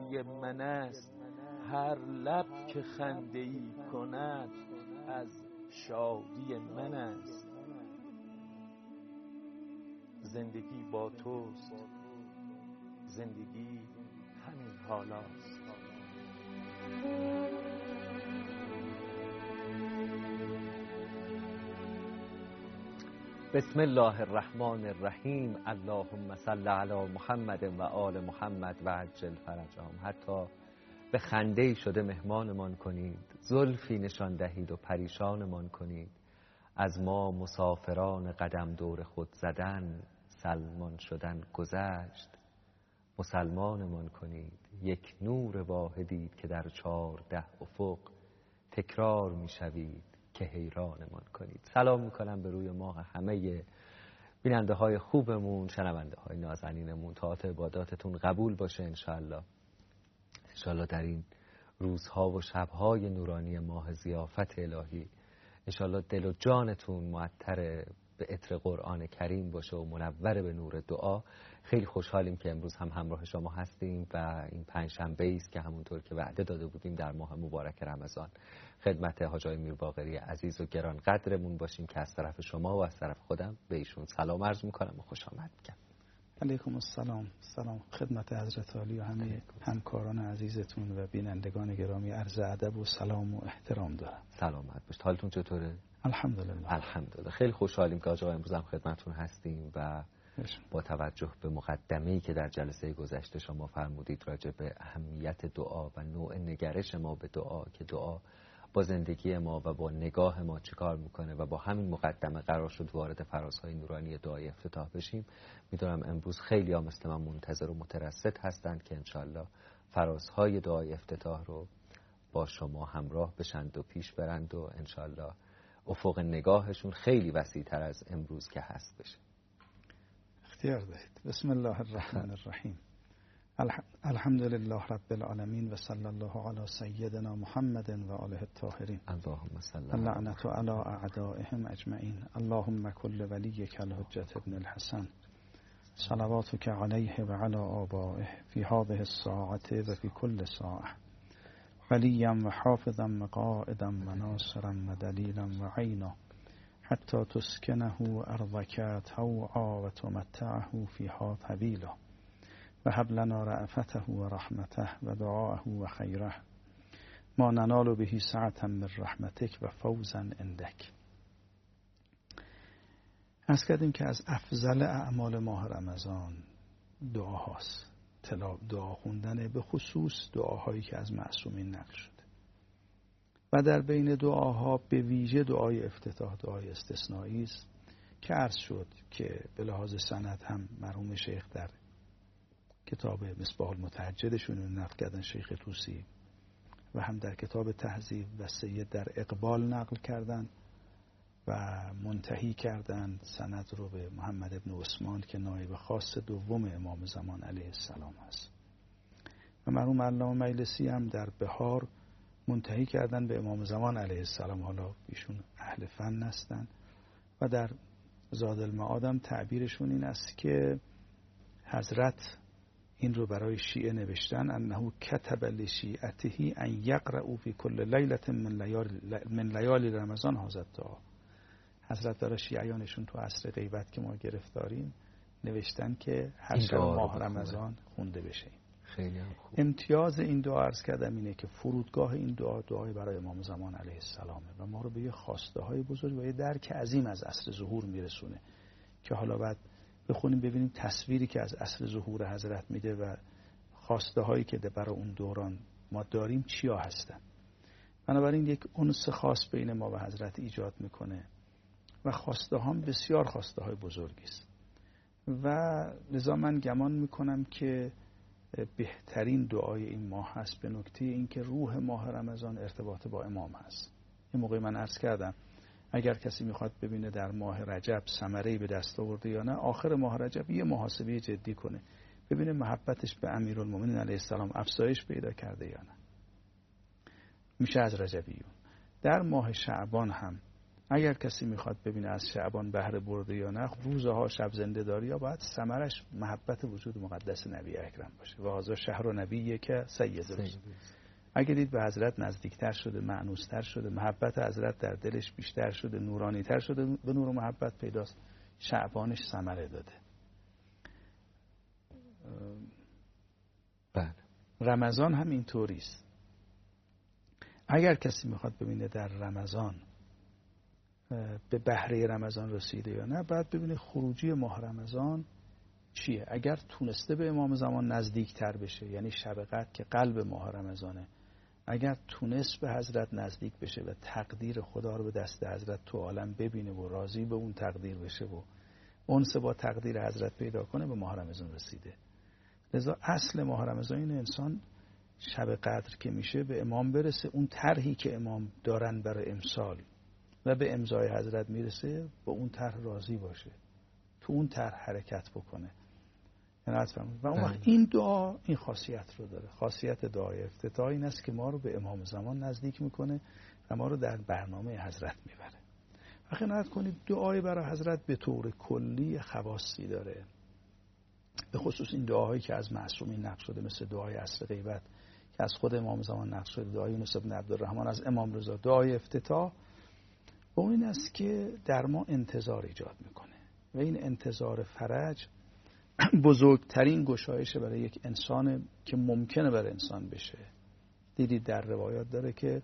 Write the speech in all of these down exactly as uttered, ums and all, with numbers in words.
شادی من است، هر لب که خنده ای کند از شادی من است. زندگی با توست، زندگی همین حالاست. بسم الله الرحمن الرحیم. اللهم صل علی محمد و آل محمد و عجل فرجهم. حتی به خنده شده مهمانمان کنید، زلفی نشان دهید و پریشانمان کنید. از ما مسافران قدم دور خود زدن، سلمان شدن گذشت، مسلمانمان کنید. یک نور واحدید که در چهارده افق تکرار میشوید که حیرانمان کنید. سلام میکنم به روی ماه همه بیننده های خوبمون، شنونده های نازنینمون. طاعت عباداتتون قبول باشه انشالله. انشالله در این روزها و شبهای نورانی ماه ضیافت الهی انشالله دل و جانتون معطر به عطر قرآن کریم باشه و منور به نور دعا. خیلی خوشحالیم که امروز هم همراه شما هستیم و این پنجشنبه است که همونطور که وعده داده بودیم در ماه مبارک رمضان خدمت حاج آقای میرباقری عزیز و گران قدرمون باشیم که از طرف شما و از طرف خودم به ایشون سلام عرض میکنم و خوش آمد میگم. علیکم السلام. سلام خدمت حضرت عالی و همه همکاران عزیزتون و بینندگان گرامی. عرض ادب و سلام و احترام دارم. سلامت باشید. حالتون چطوره؟ الحمدلله. الحمدلله. خیلی خوشحالیم که آقا امروز هم خدمتتون هستیم و با توجه به مقدمه‌ای که در جلسه گذشته شما فرمودید راجع به اهمیت دعا و نوع نگرش ما به دعا، که دعا با زندگی ما و با نگاه ما چیکار میکنه و با همین مقدمه قرار شد وارد فرازهای نورانی دعای افتتاح بشیم. میدونم امروز خیلی ها مثل من منتظر و مترصد هستند که انشالله فرازهای دعای افتتاح رو با شما همراه بشند و پیش برند و انشالله افق نگاهشون خیلی وسیع تر از امروز که هست بشه. اختیار دارید. بسم الله الرحمن الرحیم. الحمد لله رب العالمین و صلی الله علی سیدنا محمد و آله الطاهرین. اللهم صل اللعنة علی اعدائهم اجمعین. اللهم کل ولیک الحجة ابن الحسن صلواتک علیه و علی آبائه فی هذه الساعة و فی کل ساعة ولیا و حافظا و قائدا و ناصرا و دلیلا و عینا حتی تسکنه ارضک طوعا و تمتعه فیها طویلا و هب لنا رأفته و رحمته و دعاءه و خیره ما ننال به سعة من رحمتک و فوزا عندک. از کردیم که از افضل اعمال ماه رمضان دعا هاست. دعا خوندن، به خصوص دعاهایی که از معصومین نقل شده و در بین دعاها به ویژه دعای افتتاح دعای استثنایی است که عرض شد که به لحاظ سند هم مرحوم شیخ در کتاب مصباح المتهجدشون نقل کردن، شیخ طوسی، و هم در کتاب تهذیب و سید در اقبال نقل کردن و منتهی کردن سند رو به محمد ابن عثمان که نایب خاص دوم امام زمان علیه السلام است و مرحوم علامه مجلسی هم در بهار منتهی کردن به امام زمان علیه السلام. حالا ایشون اهل فن هستن و در زاد المعاد هم تعبیرشون این است که حضرت این رو برای شیعه نوشتن انه کتب لشیعته ان یقرأوا فی کل لیلة من لیال من لیالی رمضان هذا الدعا. حضرت برای شیعیانشون تو عصر غیبت که ما گرفتاریم نوشتن که هر شب ماه رمضان خونده بشه. خیلی هم خوب. امتیاز این دعا عرض کردم اینه که فرودگاه این دعا دعای برای امام زمان علیه السلامه و ما رو به یه خواسته های بزرگ و یه درک عظیم از عصر ظهور میرسونه که حالا بعد بخونیم ببینیم تصویری که از عصر ظهور حضرت میده و خواسته هایی که برای اون دوران ما داریم چیا هستن. بنابراین یک انس خاص بین ما و حضرت ایجاد میکنه و خواسته هم بسیار خواسته های بزرگی است و لذا من گمان میکنم که بهترین دعای این ماه هست به نکته این که روح ماه رمضان ارتباط با امام هست. این موقع من عرض کردم اگر کسی میخواد ببینه در ماه رجب ثمره‌ای به دست آورده یا نه، آخر ماه رجب یه محاسبه جدی کنه ببینه محبتش به امیرالمومنین علیه السلام افزایش پیدا کرده یا نه. میشه از رجبیون. در ماه شعبان هم اگر کسی میخواد ببینه از شعبان بهره برده یا نه، روزها شب زنده داری یا باید ثمرش محبت وجود مقدس نبی اکرم باشه. و هذا شهر و نبی که سید روز. اگر دید به حضرت نزدیکتر شده، معنوستر شده، محبت حضرت در دلش بیشتر شده، نورانیتر شده، به نور و محبت پیداست، شعبانش ثمره داده. بله. رمضان هم اینطوری است. اگر کسی میخواد ببینه در رمضان به بهره رمضان رسیده یا نه، باید ببینه خروجی ماه رمضان چیه. اگر تونسته به امام زمان نزدیک تر بشه، یعنی شب قدر که قلب ماه رمضانه، اگر تونست به حضرت نزدیک بشه و تقدیر خدا رو به دست حضرت تو عالم ببینه و راضی به اون تقدیر بشه و انس با تقدیر حضرت پیدا کنه، به ماه رمضان رسیده. لذا اصل ماه رمضان این انسان شب قدر که میشه به امام برسه، اون طرحی که امام دارن برای امسال و به امضای حضرت میرسه، با اون طرح راضی باشه، تو اون طرح حرکت بکنه. و اون وقت این دعا این خاصیت رو داره. خاصیت دعای افتتاح این است که ما رو به امام زمان نزدیک میکنه و ما رو در برنامه حضرت میبره. و خیانت کنید دعای برای حضرت به طور کلی خواصی داره، به خصوص این دعاهایی که از معصومین نقل شده، مثل دعای عصر غیبت که از خود امام زمان نقل شده، دعای یونس بن عبدالرحمن از امام رضا، دعای افتتاح، و این است که در ما انتظار ایجاد میکنه و این انتظار فرج بزرگترین گشایشه برای یک انسان که ممکنه برای انسان بشه. دیدید در روایات داره که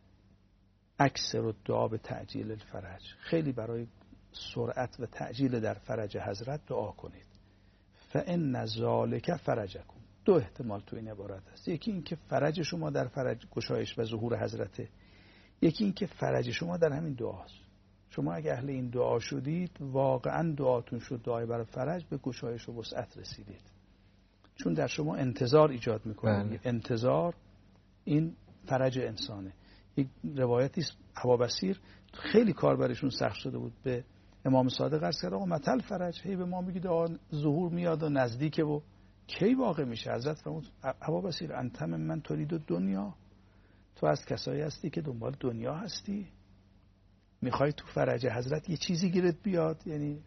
اکثر الدعا به تعجیل الفرج، خیلی برای سرعت و تعجیل در فرج حضرت دعا کنید. فإن ذلک فرجکم. دو احتمال تو این عبارت هست. یکی این که فرج شما در فرج گشایش و ظهور حضرته، یکی این که فرج شما در همین دعاست. شما اگه اهل این دعا شدید، واقعا دعاتون شد دعای برای فرج، به گشایش و وسعت رسیدید، چون در شما انتظار ایجاد میکنه. انتظار این فرج انسانه. یک روایتی است ابا بصیر خیلی کار برشون سخت شده بود، به امام صادق عرض کرد آقا متل فرج، هی به ما میگید آقا ظهور میاد و نزدیکه و کی واقع میشه؟ حضرت فرمود ابا بصیر انت من ترید دنیا، تو از کسایی هستی که دنبال دنیا هستی، میخوای تو فرج حضرت یه چیزی گیرت بیاد. یعنی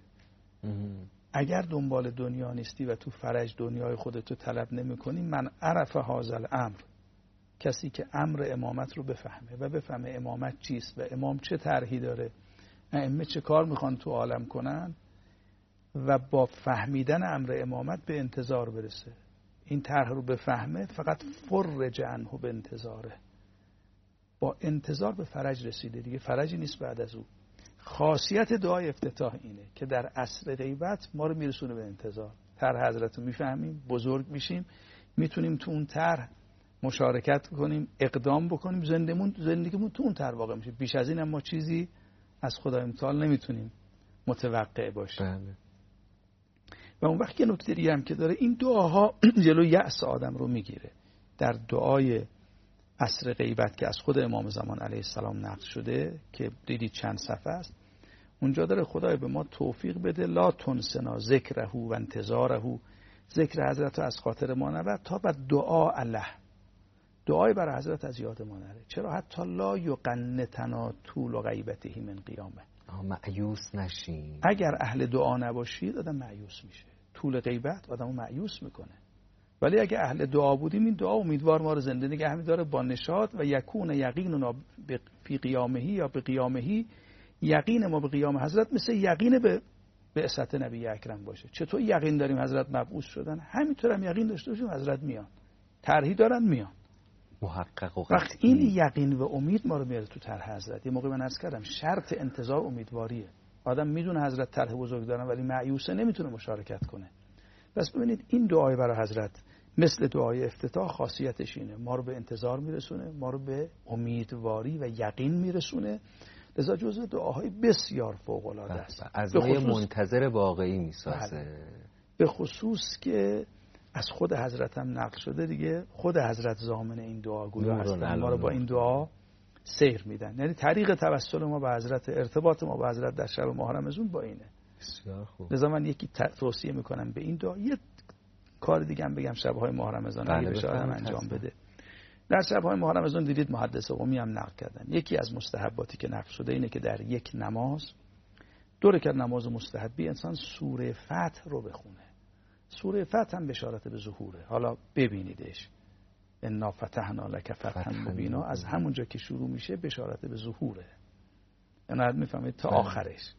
اگر دنبال دنیا نیستی و تو فرج دنیای خودتو طلب نمی کنی، من عرف هذا الامر، کسی که امر امامت رو بفهمه و بفهمه امامت چیست و امام چه طرحی داره، ائمه چه کار میخوان تو عالم کنن، و با فهمیدن امر امامت به انتظار برسه، این طرح رو بفهمه، فقط فرج عنه به انتظاره، با انتظار به فرج رسیده دیگه، فرجی نیست بعد از او. خاصیت دعای افتتاح اینه که در عصر غیبت ما رو میرسونه به انتظار. طرح حضرت رو میفهمیم، بزرگ میشیم، میتونیم تو اون طرح مشارکت کنیم، اقدام بکنیم، زندگیمون زندگیمون تو اون طرح واقع میشه. بیش از این هم ما چیزی از خدای متعال نمیتونیم متوقع باشیم. بله. و اون وقت یه نکته دیگه هم که داره، این دعاها جلو یأس آدم رو میگیره. در دعای عصر غیبت که از خود امام زمان علیه السلام نقل شده که دیدید چند صفحه است، اونجا داره خدای به ما توفیق بده لا تنسنا ذکره و انتظاره، ذکر حضرت از خاطر ما نبر تا بعد دعا الله، دعای برای حضرت از یاد ما نره. چرا؟ حتی لا یقنتنا طول غیبته من قیامه، مایوس نشین. اگر اهل دعا نباشید آدم مایوس میشه، طول غیبت آدمو مایوس میکنه. ولی اگه اهل دعا بودیم، این دعا امیدوار ما رو زنده نگه می‌داره با نشاط و یکون یقیننا فی قیامه یا به قیامه، یقین ما به قیام حضرت مثل یقین به بعثت نبی اکرم باشه. چطور یقین داریم حضرت مبعوث شدن، همینطور هم یقین داشته باشیم حضرت میان، طرحی دارن میان، محقق و وقت این یقین و امید ما رو میاره تو طرح حضرت. یه موقع من عرض کردم شرط انتظار امیدواریه. آدم میدونه حضرت طرح بزرگ دارن ولی مایوسه، نمیتونه مشارکت کنه. پس ببینید این دعای برای حضرت مثل دعای افتتاح خاصیتش اینه، ما رو به انتظار میرسونه، ما رو به امیدواری و یقین میرسونه. لذا جزء دعاهای بسیار فوق العاده است، از ما منتظر واقعی میسازه. به خصوص که از خود حضرت هم نقل شده دیگه، خود حضرت ضامن این دعاگویا هستن، ما رو با این دعا سیر میدن. یعنی طریق توسل ما به حضرت، ارتباط ما با حضرت در شب ماه رمضان با اینه. بسیار خوب. لذا من یکی توصیه میکنم به این دعا. یه کار دیگه هم بگم شب‌های ماه رمضان اگه بشه آدم انجام بده. در شب‌های ماه رمضان دیدید محدث قمی هم نقل کردن یکی از مستحباتی که نقل شده اینه که در یک نماز دو رکعت نماز مستحبی انسان سوره فتح رو بخونه. سوره فتح هم بشارت به ظهوره. حالا ببینیدش انا فتحنا لک فتحا مبینا، از همونجا که شروع میشه بشارت به ظهوره. یعنی میفهمید تا آخرش.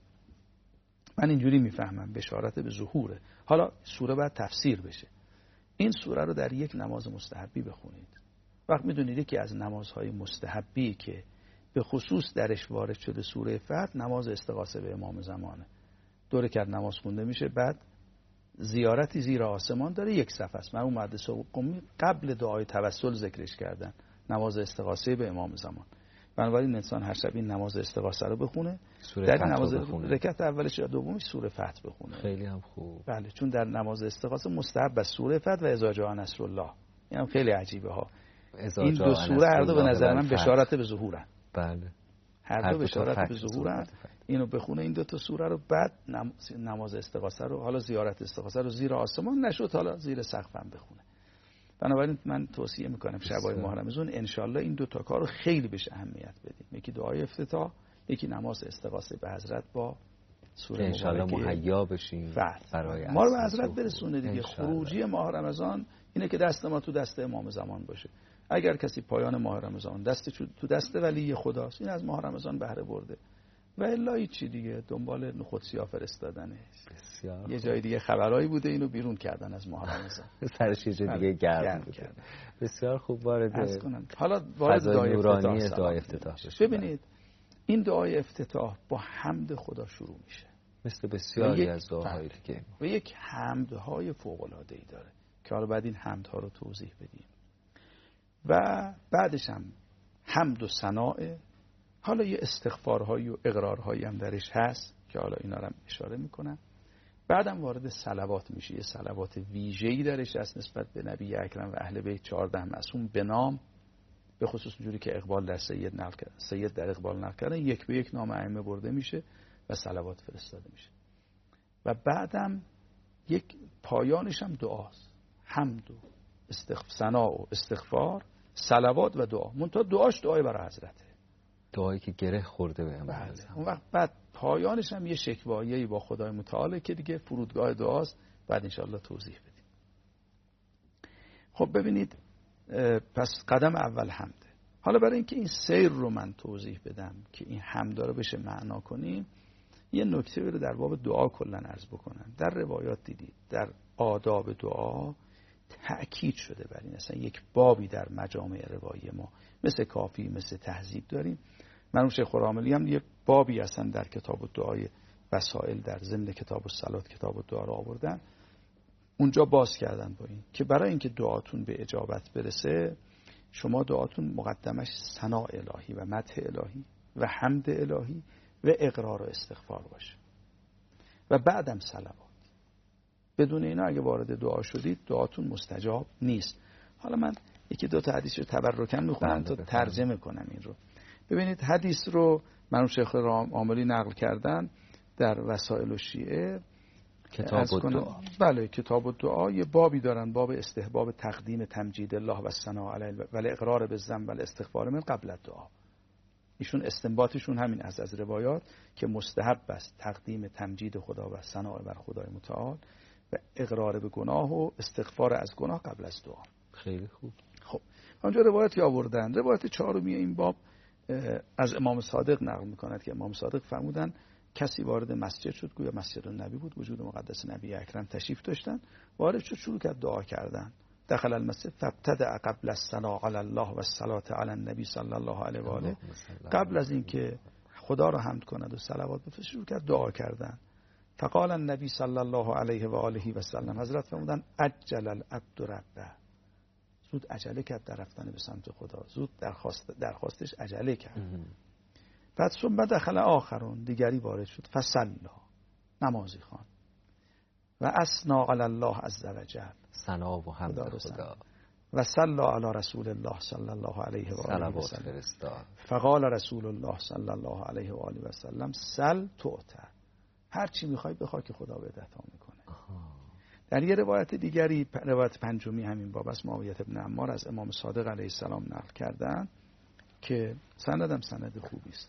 من اینجوری میفهمم بشارت به ظهوره. حالا سوره باید تفسیر بشه. این سوره رو در یک نماز مستحبی بخونید. وقت میدونید که از نمازهای مستحبی که به خصوص درش وارد شده سوره فتح نماز استغاثه به امام زمانه. دو رکعت نماز خونده میشه، بعد زیارتی زیر آسمان داره، یک صفحه است. مرحوم محدث قمی قبل دعای توسل ذکرش کردن، نماز استغاثه به امام زمان. بنابراین انسان هر شب این نماز استغاثه رو بخونه، در نماز رکعت اولش یا دومش سوره فتح بخونه. خیلی هم خوب. بله، چون در نماز استغاثه مستحب است سوره فتح و اذا جاء نصر الله. این هم خیلی عجیبه ها. این دو سوره هر دو به نظر من بشارت به ظهورن. بله. هر دو بشارت به ظهورن. اینو بخونه این دو تا سوره رو، بعد نماز استغاثه رو، حالا زیارت استغاثه رو زیر آسمان نشد، حالا زیر سقف هم بخونه. بنابراین من توصیه میکنم شبای ماه رمضان ان شاء الله این دو تا کارو خیلی بهش اهمیت بدیم. یکی دعای افتتاح، یکی نماز استغاثه به حضرت با سوره ان شاء الله مهیا بشیم برای ما رو به حضرت برسونه دیگه. خروجی ماه رمضان اینه که دست ما تو دست امام زمان باشه. اگر کسی پایان ماه رمضان دست تو دست ولی خداست، این از ماه رمضان بهره برده. و الا هیچی دیگه، دنبال نخود سیاه فرستادنه. بسیار یه جای دیگه خبرایی بوده اینو بیرون کردن از ماه رمضان. سرش یه جای دیگه گرم کردن. بسیار خوب. وارد حالا وارد دعای افتتاح, دعای افتتاح بشه. ببینید این دعای افتتاح با حمد خدا شروع میشه، مثل بسیاری از دعاهایی که و یک حمدهای فوق العاده ای داره که حالا بعد این حمدها رو توضیح بدیم. و بعدش هم حمد و ثناء. حالا یه استغفارهایی و اقرارهایی هم درش هست که حالا اینا رو هم اشاره میکنم. بعدم وارد صلوات میشه. یه صلوات ویژه‌ای درش هست نسبت به نبی اکرم و اهل بیت چهارده معصوم به نام، به خصوص اونجوری که اقبال در سید نقل کرد، سید در اقبال نقل کردن، یک به یک نام ائمه برده میشه و صلوات فرستاده میشه. و بعدم یک پایانش هم دعاست. حمد و استغفار، ثنا و استغفار، صلوات و دعا. منتها دعاش دعای برای حضرته، دعایی که گره خورده به امام. اون وقت بعد پایانش هم یه شکوایه‌ای با خدای متعال که دیگه فرودگاه دعاست. بعد انشاءالله توضیح بدیم. خب ببینید، پس قدم اول حمده. حالا برای اینکه این سیر رو من توضیح بدم که این حمد رو بشه معنا کنیم، یه نکته رو در باب دعا کلا عرض بکنم. در روایات دیدید در آداب دعا تأکید شده بر این، اصلا یک بابی در مجامع روایی ما مثل کافی، مثل تهذیب داریم. مرحوم شیخ راملی هم یه بابی هستن در کتاب الدعای وسائل در ضمن کتاب الصلات کتاب الدعا رو آوردن، اونجا باز کردن با این که برای اینکه دعاتون به اجابت برسه شما دعاتون مقدمش ثنا الهی و مدح الهی و حمد الهی و اقرار و استغفار باشه و بعدم صلوات. بدون اینا اگه وارد دعا شدید دعاتون مستجاب نیست. حالا من یکی دو تا حدیث رو تبرکاً میخونم تا ترجمه کنم این رو. ببینید حدیث رو مرحوم شیخ عاملی نقل کردن در وسائل الشیعه کتاب الدعا. بله کتاب الدعا یه بابی دارن، باب استحباب تقدیم تمجید الله و ثنا علیه و الاقرار بالذنب و الاستغفار من قبل الدعا. ایشون استنباطشون همین از از روایات که مستحب است تقدیم تمجید خدا و ثنا بر خدای متعال و اقرار به گناه و استغفار از گناه قبل از دعا. خیلی خوب. خب اونجا روایتی آوردن. روایت چهارمی این باب از امام صادق نقل میکند که امام صادق فرمودن کسی وارد مسجد شد، گویا مسجد النبی بود، وجود مقدس نبی اکرم تشریف داشتن، وارد شد شروع کرد دعا کردن. دخل المسجد فابتدأ قبل الصلاة علی الله و الصلاة علی النبی صلی الله علیه و آله، قبل از اینکه خدا را حمد کند و صلوات بفرستد شروع کرد دعا کردن. فقال النبی صلی الله علیه و آله و سلم، حضرت فرمودن عجل العبد ربه، زود عجله کرد در رفتن به سمت خدا، زود درخواست درخواستش عجله کرد. بعد ثم دخل آخرون، دیگری وارد شد، فصلا نمازی خوان و اثنا علی الله عز وجل، ثنا و حمد خدا, خدا. و صلی علی رسول الله صلی الله علیه و آله و سلم. فقال رسول الله صلی الله علیه و آله و سلم سل تعطى، هر چی میخوای بخوای که خدا بهت عطا میکنه. در یه روایت دیگری، روایت پنجمی همین باب است، معاویه بن عمار از امام صادق علیه السلام نقل کردن که سندم سند خوبی است.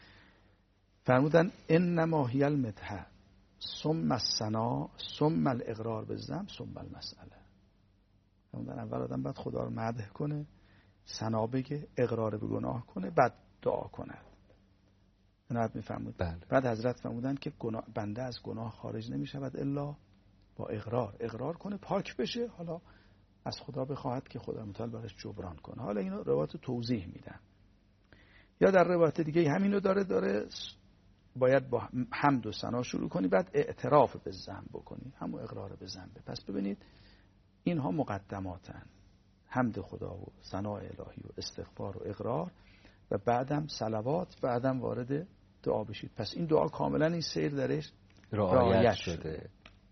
فرمودن انما هی المدح ثم الثنا ثم الاقرار بالذنب ثم المسئله. فرمودن اول آدم باید خدا رو مدح کنه، ثنا بگه، اقرار به گناه کنه، بعد دعا کند. عنایت می‌فرمود. بله. بعد حضرت فرمودن که گناه بنده از گناه خارج نمی‌شود الا با اقرار. اقرار کنه، پاک بشه، حالا از خدا بخواهد که خدا متعال براش جبران کنه. حالا اینو روایت توضیح میدن. یا در روایت دیگه همینو داره داره باید با حمد و ثنا شروع کنی، بعد اعتراف به ذنب بکنی، همون اقرار به ذنب. پس ببینید اینها مقدماتن، حمد خدا و ثنا الهی و استغفار و اقرار، و بعدم صلوات، بعدم وارد دعا بشید. پس این دعا کاملا این سیر درش رعایت شده. شده.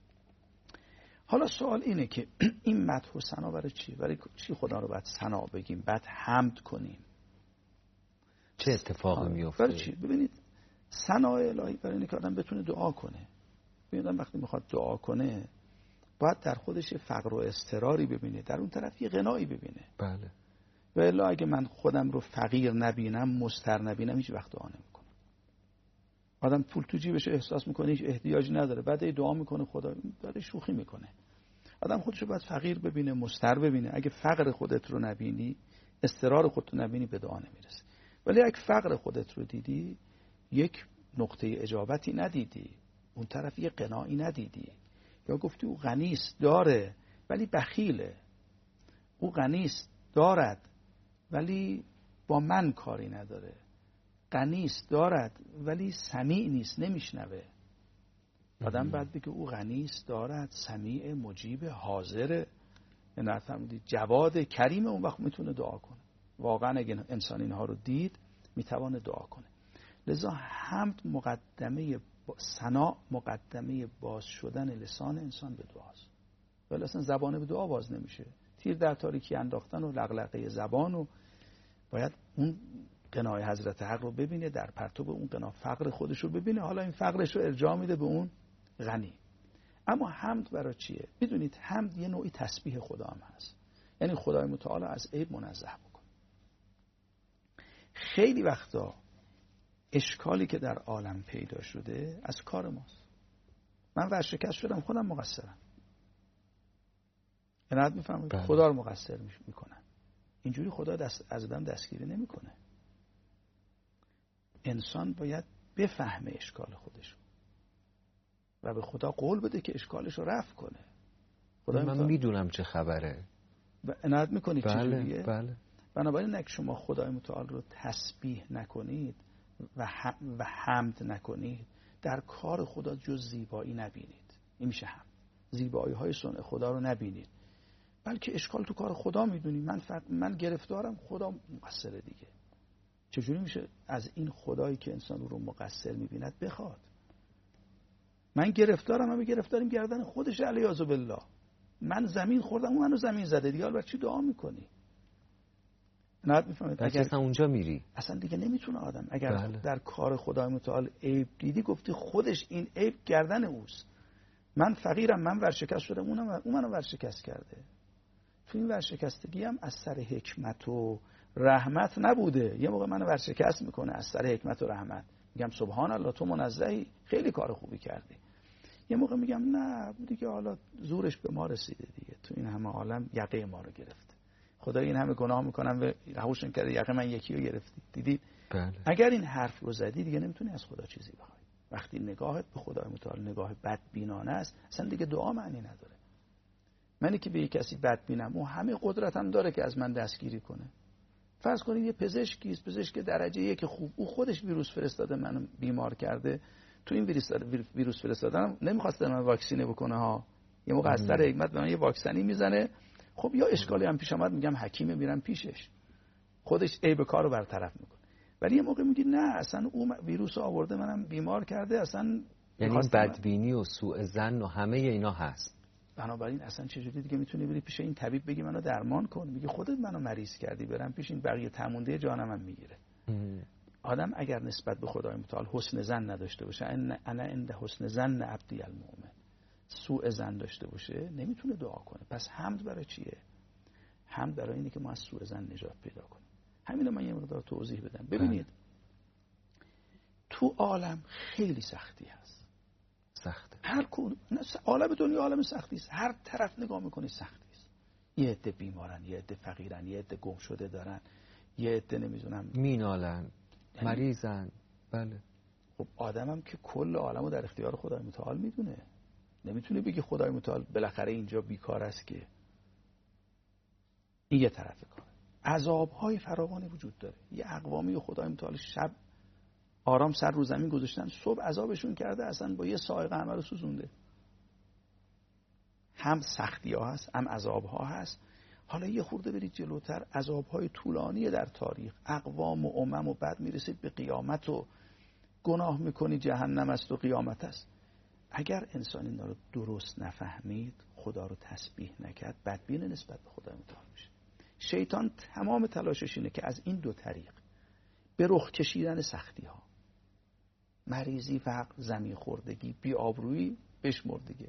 حالا سوال اینه که این مدح و ثنا برای چی؟ برای چی خدا رو باید ثنا بگیم، بعد حمد کنیم؟ چه اتفاقی میفته؟ برای چی؟ ببینید ثنا الهی برای اینه که آدم بتونه دعا کنه. ببینید وقتی میخواد دعا کنه باید در خودش فقر و اضطراری ببینه، در اون طرف یه غنایی ببینه. بله. و الا اگه من خودم رو فقیر نبینم، مضطر نبینم، هیچ وقت دعا نمیکنم. آدم پول تو جیبش احساس میکنه هیچ احتیاجی نداره، بعد دعا میکنه خدا داره شوخی میکنه. آدم خودش رو باید فقیر ببینه، مضطر ببینه. اگه فقر خودت رو نبینی، اضطرار خودت رو نبینی، به دعا نمیرسی. ولی اگه فقر خودت رو دیدی، یک نقطه اجابتی ندیدی، اون طرف یه قناعی ندیدی، یا گفتی او غنیست داره ولی بخیله، او غنیست دارد ولی با من کاری نداره، غنیست دارد ولی سمیع نیست، نمیشنوه. آدم بعد بگه او غنیست دارد، سمیع، مجیب، حاضر، نفهمیدی جواد، کریم، اون وقت میتونه دعا کنه. واقعا اگه انسان اینها رو دید میتونه دعا کنه. لذا حمد مقدمه ثنا مقدمه باز شدن لسان انسان به دعاست. ولی اصلا زبانه به دعا باز نمیشه. تیر در تاریکی انداختن و لغلقه زبان، و باید اون قنای حضرت حق رو ببینه، در پرتو اون قنا فقر خودش رو ببینه، حالا این فقرش رو ارجاع میده به اون غنی. اما حمد برای چیه؟ بدونید حمد یه نوعی تسبیح خدا هم هست. یعنی خدای متعال از عیب منزه بکن. خیلی وقتا اشکالی که در عالم پیدا شده از کار ماست. من ورشکست شدم، خودم مقصرم. عنایت میفهمید؟ خدا رو مقصر میکنن. اینجوری خدا دست از آدم دستگیری نمیکنه. انسان باید بفهمه اشکال خودش و به خدا قول بده که اشکالش رو رفع کنه. خدا من میدونم چه خبره. و عنایت میکنید چجوریه؟ بله. بنابراین اگه شما خدای متعال رو تسبیح نکنید و و حمد نکنید، در کار خدا جز زیبایی نبینید. این میشه حمد. زیبایی های صنع خدا رو نبینید، بلکه اشکال تو کار خدا میدونید. من فقط من گرفتارم، خدا مقصره دیگه. چجوری میشه از این خدایی که انسان رو مقصر میبیند بخواد؟ من گرفتارم، همه گرفتاریم گردن خودش، علیاذ بالله. من زمین خوردم، اون منو زمین زده دیگه، حالا چی دعا میکنی؟ نه میفهمید؟ اگر اصلا اونجا میری اصلا دیگه نمیتونه آدم. اگر بله. در کار خدای متعال عیب دیدی، گفتی خودش این عیب گردن اوست. من فقیرم، من ورشکست شدم، اونم اون منو ورشکست کرده. تو این ورشکستگی هم از سر حکمت و رحمت نبوده. یه موقع منو ورشکست میکنه از سر حکمت و رحمت، میگم سبحان الله تو منزهی، خیلی کار خوبی کردی. یه موقع میگم نه دیگه، حالا زورش به ما رسیده دیگه، تو این همه عالم یقه ما رو گرفته. خدا این همه گناه میکنم و رهاشون کرده، یقه من یکی رو گرفتی. دیدید؟ بله. اگر این حرف رو زدی دیگه نمیتونی از خدا چیزی بخوای. وقتی نگاهت به خدای متعال نگاه بدبینانه است، اصلا دیگه دعا معنی نداره. منی که به یک کسی بدبینم، اون همه قدرتم داره که از من دستگیری کنه. فرض کنید یه پزشکی است، پزشک درجه یک خوب، او خودش ویروس فرستاده منو بیمار کرده. تو این ویروس ویروس فرستادن نمیخواسته من واکسینه بکنه ها. یه موقع از سر حکمت به من یه واکسنی میزنه. خب یا اشکالی هم پیش اومد، میگم حکیم، میرم پیشش، خودش عیب کارو برطرف میکنه. ولی یه موقع میگی نه اصلا اون ویروس آورده منم بیمار کرده، اصلا یعنی بدبینی و سوء ظن و همه اینا هست. بنابراین اصلا چجوری دیگه میتونی بری پیش این طبیب بگی منو درمان کن؟ میگه خودت منو مریض کردی، برم پیش این بقیه تمونده جانم هم میگیره. آدم اگر نسبت به خدای متعال حسن ظن نداشته باشه، انا عند حسن ظن عبدی المؤمن، سوء ظن داشته باشه نمیتونه دعا کنه. پس حمد برای چیه؟ حمد برای اینه که ما از سوء ظن نجات پیدا کنیم. همین من یه مقدار توضیح بدم. ببینید تو عالم خیلی سختی هست. سخته. هر کدوم عالم دنیا عالم سختی است. هر طرف نگاه میکنی سختی است. یه عده بیمارن، یه عده فقیرن، یه عده گم شده دارن، یه عده نمیدونم مینالن، مریضن. بله. خب آدمم که کل عالمو در اختیار خدای متعال میدونه. نمیتونه بگی خدای متعال بالاخره اینجا بیکار است که. این یه طرف کار. عذاب‌های فراوانی وجود داره. یه اقوامی خدای متعال شب آرام سر رو زمین گذاشتن، صبح عذابشون کرده، اصلا با یه صاعقه همه رو سوزونده. هم سختی ها هست، هم عذاب ها هست. حالا یه خورده برید جلوتر، عذاب های طولانی در تاریخ، اقوام و امم و بعد میرسید به قیامت و گناه میکنی جهنم است و قیامت است. اگر انسان اینا رو درست نفهمید، خدا رو تسبیح نکرد، بدبین نسبت به خدا متعال میشه. شیطان تمام تلاشش اینه که از این دو طریق به رخ کشیدن سختی ها، مریضی، فقر، زمین خوردگی، بی‌آبرویی، بشمردگی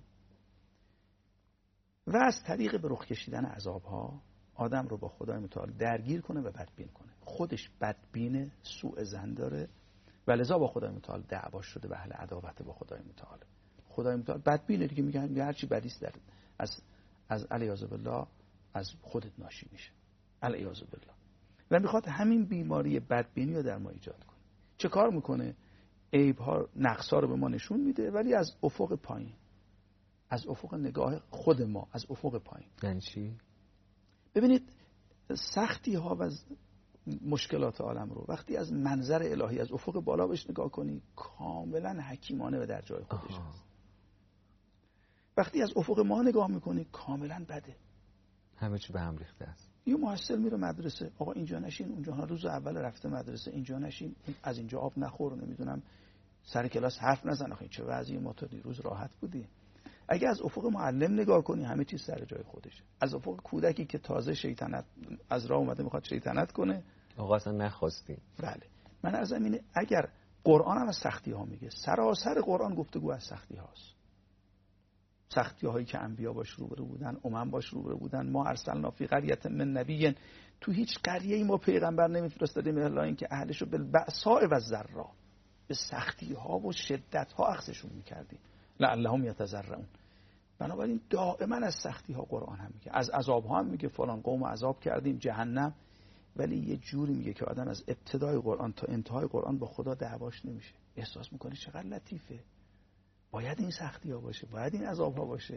و از طریق به رخ کشیدن عذاب ها آدم رو با خدای متعال درگیر کنه و بدبین کنه. خودش بدبین، سوء ظن داره و لذا با خدای متعال دعوا شده و اهل عداوت با خدای متعال. خدای متعال بدبینه دیگه، میگن هر چی بدیست در از از الیاذ بالله از خودت ناشی میشه. الیاذ بالله. و میخواد همین بیماری بدبینی رو در ما ایجاد کنه. چه کار میکنه؟ عیب ها، نقص ها رو به ما نشون میده، ولی از افق پایین، از افق نگاه خود ما، از افق پایین. یعنی چی؟ ببینید سختی ها و مشکلات عالم رو وقتی از منظر الهی، از افق بالا بهش نگاه کنی، کاملا حکیمانه و در جای خودش آها. هست. وقتی از افق ما نگاه میکنی کاملا بده، همه چی به هم ریخته است. یه محصل میره مدرسه، آقا اینجا نشین، اونجا ها، روز اول رفته مدرسه اینجا نشین، از اینجا آب نخور، نمیدونم سر کلاس حرف نزن، آخه چه وضعی، ما تا دیروز راحت بودیم. اگه از افق معلم نگاه کنی همه چیز سر جای خودشه. از افق کودکی که تازه شیطنت از راه اومده میخواد شیطنت کنه، آقا اصلا نخواستیم. بله. من از اینه اگر قرآن هم از سختی ها میگه، سراسر قرآن گفتگو از سختی هاست. سختی هایی که انبیا باش روبرو بودن، امم باش روبرو بودن. ما ارسلنا فی قریة من نبی، تو هیچ قریه ای ما پیغمبر نمیفرستادیم الا اینکه اهلشو بالبأساء و الضراء، به سختی ها و شدت ها اخذشون میکردیم لعلهم یتضرعون. بنابراین دائما از سختی ها قرآن هم میگه، از عذاب ها هم میگه، فلان قوم عذاب کردیم، جهنم. ولی یه جوری میگه که آدم از ابتدای قرآن تا انتهای قرآن با خدا دعواش نمیشه. احساس میکنه چقدر لطیفه، باید این سختی ها باشه، باید این عذاب ها باشه.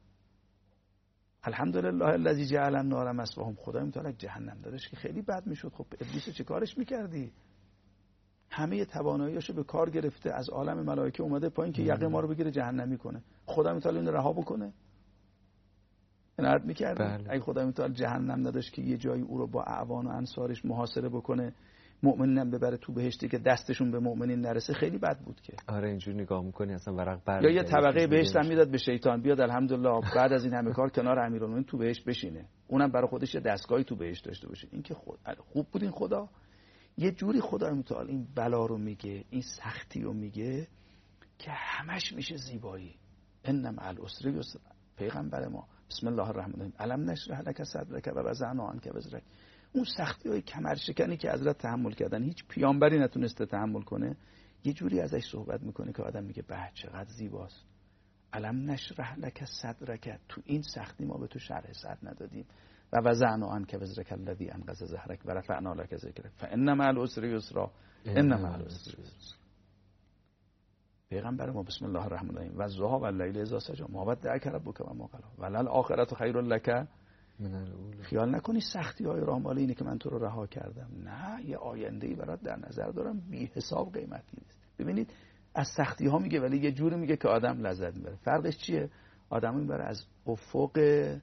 الحمدلله الذی جعل النار مثواهم. خدا میتونه جهنم دادش که خیلی بد میشد. خب ابلیس چه کارش میکردی؟ همه تواناییاشو به کار گرفته، از عالم ملائکه اومده پایین که یقه ما رو بگیره جهنمی کنه. خدا میتونه اینو رها بکنه؟ عنایت میکرد؟ بله. اگه خدا میتونه جهنم نداشت که یه جایی او رو با اعوان و انصارش محاصره بکنه، مؤمنین ببره تو بهشتی که دستشون به مؤمنین نرسه، خیلی بد بود که. آره اینجوری نگاه میکنی اصلا ورق بر. یا یه طبقه بهشت هم میداد به شیطان، بیاد الحمدلله بعد از این همه کار کنار امیرالمومنین تو بهشت بشینه، اونم برای خودش یه دستگاهی تو بهشت داشته باشه. این که خود خوب بود. این خدا یه جوری خدای متعال این بلا رو میگه، این سختی رو میگه که همش میشه زیبایی. ان مع العسر یسرا. پیغمبر ما بسم الله الرحمن الرحیم الم نشرح لک صدرک و وضعنا عنک وزرک. اون سختی های کمرشکنی که حضرت تحمل کردن هیچ پیامبری نتونسته تحمل کنه، یه جوری ازش صحبت میکنه که آدم میگه به چقدر زیباست. الم نشرح لک صدرک، تو این سختی ما به تو شرح صدر ندادیم. و وضعنا عنک وزرک الذی انقض ظهرک و رفعنا لک ذکرک فان مع العسر یسرا ان مع العسر یسرا. پیغمبر ما بسم الله الرحمن الرحیم و الضحی و اللیل اذا سجی ما ودعک ربک و ما قلی وللآخرة خیر لک. خیال نکنی سختی های راه مال اینه که من تو رو رها کردم. نه، یه آینده‌ای برات در نظر دارم بی حساب قیمتی نیست. ببینید از سختی ها میگه ولی یه جوری میگه که آدم لذت میبره. فرقش چیه؟ آدم میبره از افق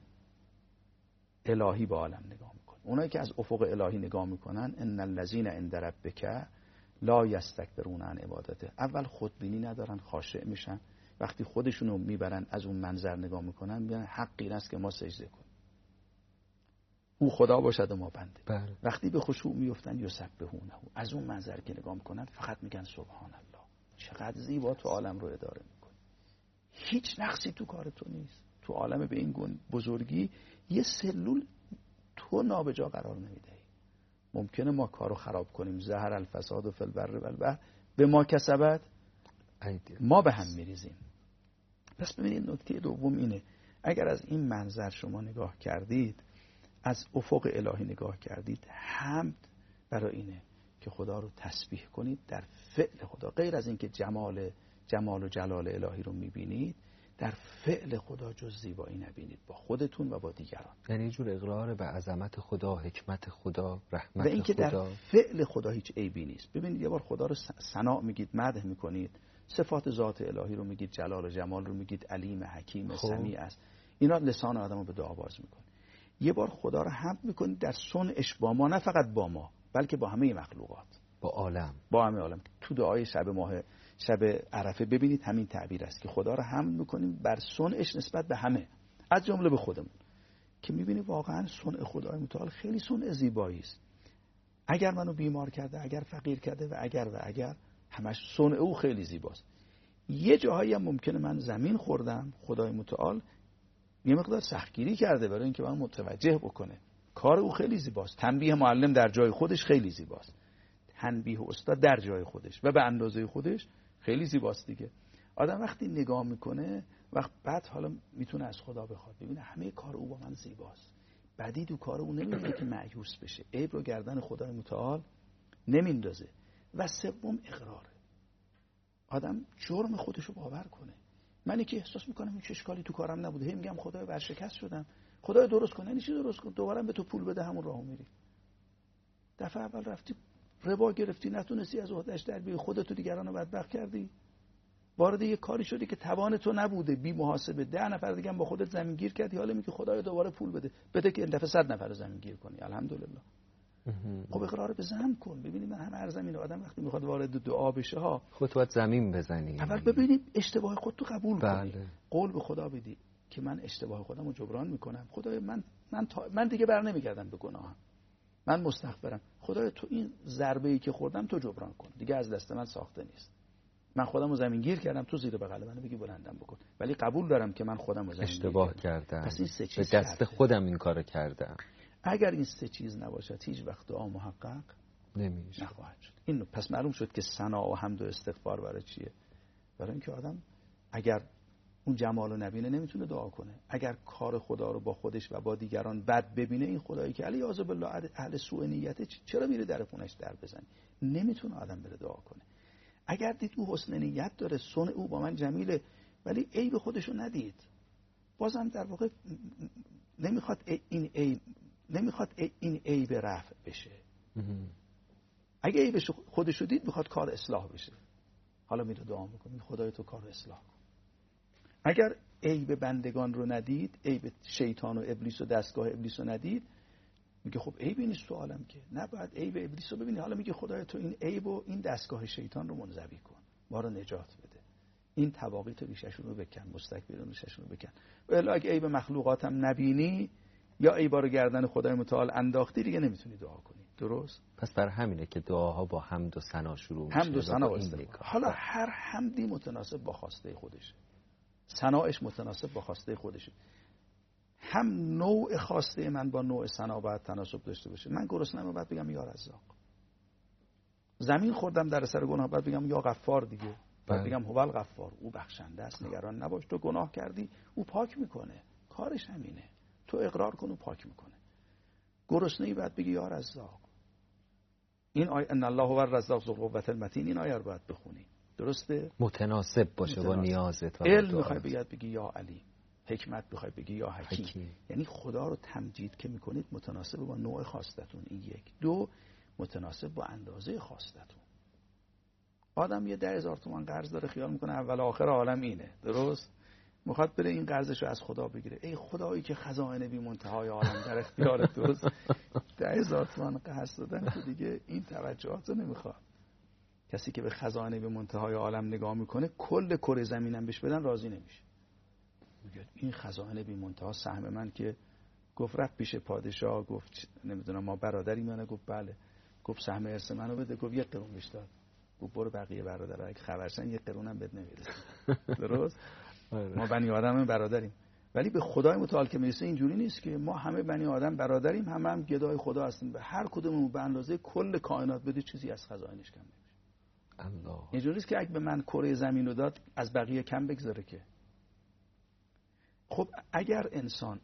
الهی به عالم نگاه میکنه. اونایی که از افق الهی نگاه میکنن ان الذین عند ربک لا یستکبرون عن عبادته، اول خودبینی ندارن، خاشع میشن. وقتی خودشونو میبرن از اون منظر نگاه میکنن، میگن حق این است که ما سجده کنیم، او خدا باشد و ما بنده. بله. وقتی به خشوع میفتن یسبحونه، از اون منظر که نگاه میکنن فقط میگن سبحان الله. چقدر زیبا تو عالم رو اداره میکنه. هیچ نقصی تو کار تو نیست. تو عالم به این گونه بزرگی یه سلول تو نابجا قرار نمیدهی. ممکنه ما کارو خراب کنیم، زهر الفساد و فی البر و البحر به ما کسبت، ما به هم میریزیم. پس ببینید نکته دوم اینه، اگر از این منظر شما نگاه کردید، از افق الهی نگاه کردید، حمد برای اینه که خدا رو تسبیح کنید در فعل خدا. غیر از اینکه جمال جمال و جلال الهی رو میبینید، در فعل خدا جز زیبایی نبینید با خودتون و با دیگران. یعنی یه جور اقرار به عظمت خدا، حکمت خدا، رحمت و اینکه خدا. در فعل خدا هیچ عیبی نیست. ببینید یه بار خدا رو ثنا میگید، مدح میکنید، صفات ذات الهی رو میگید، جلال و جمال رو میگید، علیم، حکیم، سمیع است. اینا لسان آدمو به دعا باز میکنه. یه بار خدا رو حمد میکنید در صنعش با ما، نه فقط با ما بلکه با همه مخلوقات، با عالم، با همه عالم. تو دعای شب ماه شب عرفه ببینید همین تعبیر است که خدا رو حمد میکنیم بر صنعش نسبت به همه، از جمله به خودمون، که میبینی واقعا صنع خدای متعال خیلی صنع زیبایی است. اگر منو بیمار کرده، اگر فقیر کرده و اگر و اگر، همش صنع او خیلی زیباست. یه جاهایی هم ممکنه من زمین خوردم، خدای متعال یه مقدار سختگیری کرده برای اینکه من متوجه بکنه. کار او خیلی زیباست. تنبیه معلم در جای خودش خیلی زیباست، تنبیه استاد در جای خودش و به اندازه خودش خیلی زیباست دیگه. آدم وقتی نگاه میکنه وقت بعد حالا میتونه از خدا بخواد، ببینه همه کار او با من زیباست، بدی تو کار او نمیبینه که مایوس بشه، عیب رو گردن خدای متعال نمیندازه. و سوم اقراره، آدم جرم خودشو باور کنه. منی که احساس میکنم هیچ اشکالی تو کارم نبوده، هی میگم خدای ورشکست شدم، خدای درست کن. یعنی چی درست کن؟ دوباره به تو پول بده، همون راهو میری. دفعه اول رفتی ربا گرفتی، نتونستی از عهده‌اش در بیای، خودت و دیگران رو بدبخت کردی، وارد یه کاری شدی که توان تو نبوده، بی محاسبه ده نفر دیگه هم با خودت زمین گیر کردی، حالا میگی خدایا دوباره پول بده، بده که این دفعه صد نفر رو زمین گیر کنی. الحمدلله. خب اقرار به ذنب کن. ببینید من هم هر زمین آدم وقتی میخواد وارد دعا بشه ها، خودت باید زمین بزنی، اول ببینید اشتباه خودتو قبول بله. کنی، قول به خدا بدی که من اشتباه خودمو جبران میکنم. خدایا من من تا... من دیگه بر نمیگردم به گناهم، من مستغفرم. خدایا تو این ضربه ای که خوردم تو جبران کن، دیگه از دست من ساخته نیست. من خودمو زمین گیر کردم، تو زیر بغل منو بگی بلندم بکن، ولی قبول دارم که من خودمو زمین اشتباه گیر کردم. کردم، پس این سه چیز به دست کرده. خودم این کارو کردم. اگر این سه چیز نباشد هیچ وقت دعا محقق نمیشه، نخواهد شد. این پس معلوم شد که ثنا و حمد و استغفار برای چیه؟ برای اینکه آدم اگر اون جمال رو نبینه نمیتونه دعا کنه. اگر کار خدا رو با خودش و با دیگران بد ببینه، این خدایی که علی اعوذ بالله اهل سوء نیته، چرا میره در خونش در بزنی؟ نمیتونه آدم بره دعا کنه. اگر دید او حسن نیت داره، صنع او با من جمیله، ولی عیب خودشو ندید، بازم در واقع نمیخواد این عیب نمیخواد این عیب رفع بشه. اگه عیبش خودشو دید میخواد کار اصلاح بشه، حالا میره دعا میکنه خدای تو کار اصلاح کن. اگر عیب بندگان رو ندید، عیب شیطان و ابلیس و دستگاه ابلیس رو ندید، میگه خب عیبی نیست تو عالم که، نباید عیب ابلیس رو ببینی. حالا میگه خدای تو این عیب و این دستگاه شیطان رو منزوی کن، ما رو نجات بده، این تواقیت ریششون رو بکن، مستکبرین ریششون رو بکن. ولی اگه عیب مخلوقاتم نبینی یا عیبا رو گردن خدای متعال انداختی، دیگه نمیتونی دعا کنی. درست؟ پس برای همینه که دعاها با حمد و ثنا شروع میشه. حمد و ثنا است. حالا هر حمدی متناسب با خواسته خودشه، ثناش متناسب با خواسته خودشه. هم نوع خواسته من با نوع ثنا باید تناسب داشته باشه. من گرسنه‌ام بعد بگم یا رزاق، زمین خوردم در سر گناه بعد بگم یا غفار دیگه، بعد بگم هو الغفار، او بخشنده است، نگران نباش، تو گناه کردی او پاک میکنه، کارش همینه، تو اقرار کن او پاک میکنه. گرسنه‌ای بعد بگی یا رزاق. این آیه ان الله هو الرزاق ذو القوة المتین، این آیه رو باید بخونی. درسته؟ متناسب باشه متناسب. با نیازت. علم میخوای بگید بگی یا علیم، حکمت میخوای بگی یا حکیم. حکیم. یعنی خدا رو تمجید که میکنید متناسب با نوع خواستتون. این یک. دو، متناسب با اندازه خواستتون. آدم یه ده هزار تومان قرض داره، خیال میکنه اول آخر عالم اینه، درست؟ میخواد بره این قرضش رو از خدا بگیره. ای خدایی که خزائن بی منتهای عالم در اختیارت، درست؟ ده هزار تومان قرض دادن که دیگه این توجهات رو نمیخواد. کسی که به خزائن بی منتهای عالم نگاه میکنه، کل کره زمینم بهش بدن راضی نمیشه. میگه این خزائن بی منتها سهم من که. گفت رفت پیش پادشاه، گفت نمیدونم ما برادری منه، گفت بله. گفت سهم ارث منو بده، گفت یک قرون بهش داد. گفت برو بقیه برادرها اگه خبرشن یک قرونم بد نمیرسه. درست؟ ما بنی آدم برادریم، ولی به خدای متعال که میرسه اینجوری نیست که ما همه بنی آدم برادریم، همه هم گدای خدا هستیم، به هر کدوممون به اندازه کل کائنات بده چیزی از خزائنش کم نمیشه. الله. اینجوری نیست که اگه به من کره زمین رو داد از بقیه کم بگذاره که. خب اگر انسان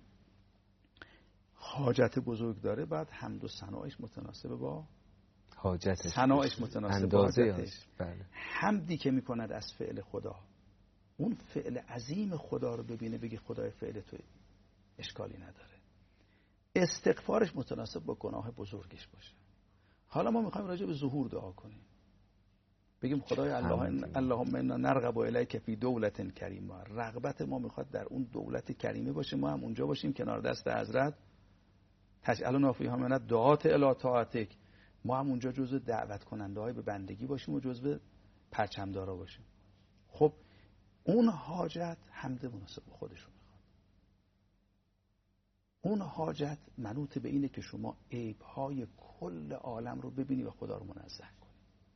حاجت بزرگ داره، بعد حمد و ثنایش متناسب با حاجتش، ثنایش متناسب با حاجتش. بله. حمدی که میکند از فعل خدا، اون فعل عظیم خدا رو ببینه بگه خدای فعل تو اشکالی نداره. استغفارش متناسب با گناه بزرگش باشه. حالا ما میخوایم راجع به ظهور دعا کنیم، بگیم خدای الله اللهم انا نرغب الیک فی دولت کریمه. رغبت ما میخواد در اون دولت کریمه باشه، ما هم اونجا باشیم کنار دست حضرت. تجعلنا فیها من الدعاة الی طاعتک، ما هم اونجا جزو دعوت کننده های به بندگی باشیم و جزو پرچمدارا باشیم. خب اون حاجت حمد مناسب به خودش رو میخواد. اون حاجت منوط به اینه که شما عیب‌های کل عالم رو ببینی و خدا رو منزه کنی.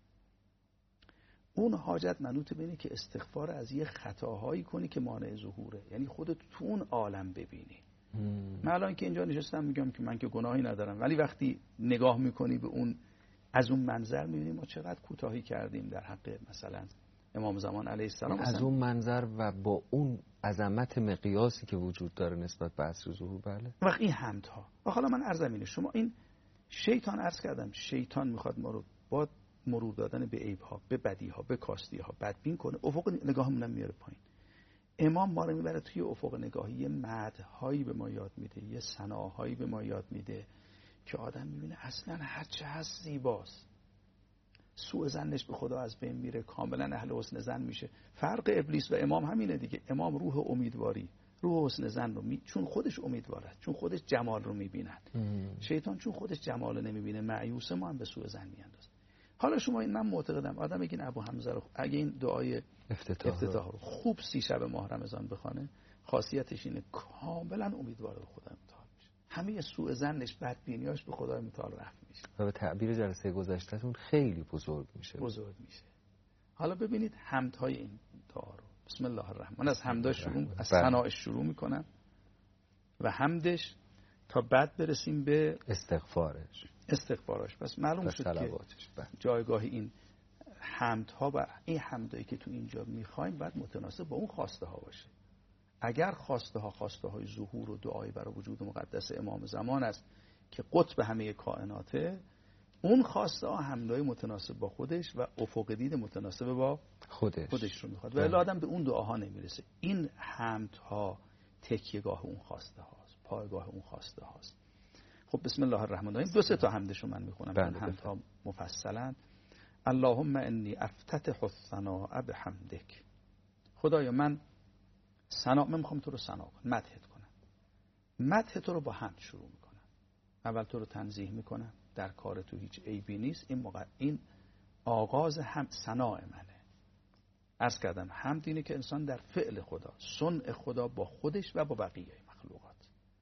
اون حاجت منوط به اینه که استغفار از یه خطاهایی کنی که مانع ظهوره، یعنی خودت تو اون عالم ببینی. من الان که اینجا نشستم میگم که من که گناهی ندارم، ولی وقتی نگاه میکنی به اون، از اون منظر میبینی ما چقدر کوتاهی کردیم در حق مثلا امام زمان علیه السلام. از اون منظر و با اون عظمت مقیاسی که وجود داره نسبت به عصر ظهور. بله. وقت این حمدها و حالا من عرض اینه، شما این شیطان عرض کردم، شیطان میخواد ما رو با مرور دادن به عیبها، به بدیها، به کاستیها بدبین کنه، افق نگاهمون میاره پایین. امام ما رو میبره توی افق نگاهی، یه مدح‌هایی به ما یاد میده، یه ثناهایی به ما یاد میده که آدم میبینه اصلا هر چه هست زیباست. سوء ظنش به خدا از بین میره، کاملا اهل حسن ظن میشه. فرق ابلیس و امام همینه دیگه. امام روح امیدواری، روح حسن ظن رو می... چون خودش امیدواره، چون خودش جمال رو میبیند. شیطان چون خودش جمال رو نمیبینه مایوس، ما هم به سوء ظن میاندازه. حالا شما این، من معتقدم آدم اگه این ابو حمزه رو، اگه این دعای افتتاح, افتتاح رو خوب سی شب ماه رمضان بخونه، خاصیتش اینه کاملا امیدوار به خدا متعال میشه، همه سوء ظنش، بدبینیاش به خدای متعال رفع میشه و به تعبیر جلسه گذشتهتون خیلی بزرگ میشه. بزرگ میشه. حالا ببینید حمدهای این دعا رو. بسم الله الرحمن، از حمداش شروع، از ثناش شروع میکنم و حمدش تا بعد برسیم به استغفارش استغفارش. پس معلوم شد که جایگاه این حمدها و این حمدایی که تو اینجا میخوایم باید متناسب با اون خواسته ها باشه. اگر خواسته ها خواسته های ظهور و دعایی برای وجود مقدس امام زمان است که قطب همه کائناته، اون خواسته ها حمدای متناسب با خودش و افق دید متناسب با خودش, خودش رو میخواد و الا آدم به اون دعاها نمیرسه. این حمدها تکیهگاه اون خواسته هاست، پایگاه اون خواسته هاست. خب بسم الله الرحمن الرحیم. دو سه تا حمدشو من میخونم، من حمدها مفصلا. اللهم انی افتتح الثناء بحمدک. خدایا من ثنا، من میخوام تو رو ثنا کنم، مدحت کنم. مدح تو رو با حمد شروع میکنم. اول تو رو تنزیه میکنم، در کار تو هیچ عیبی نیست. این موقع این آغاز هم ثناء منه. عرض کردم حمد اینه که انسان در فعل خدا، صنع خدا با خودش و با بقیه مخلوقات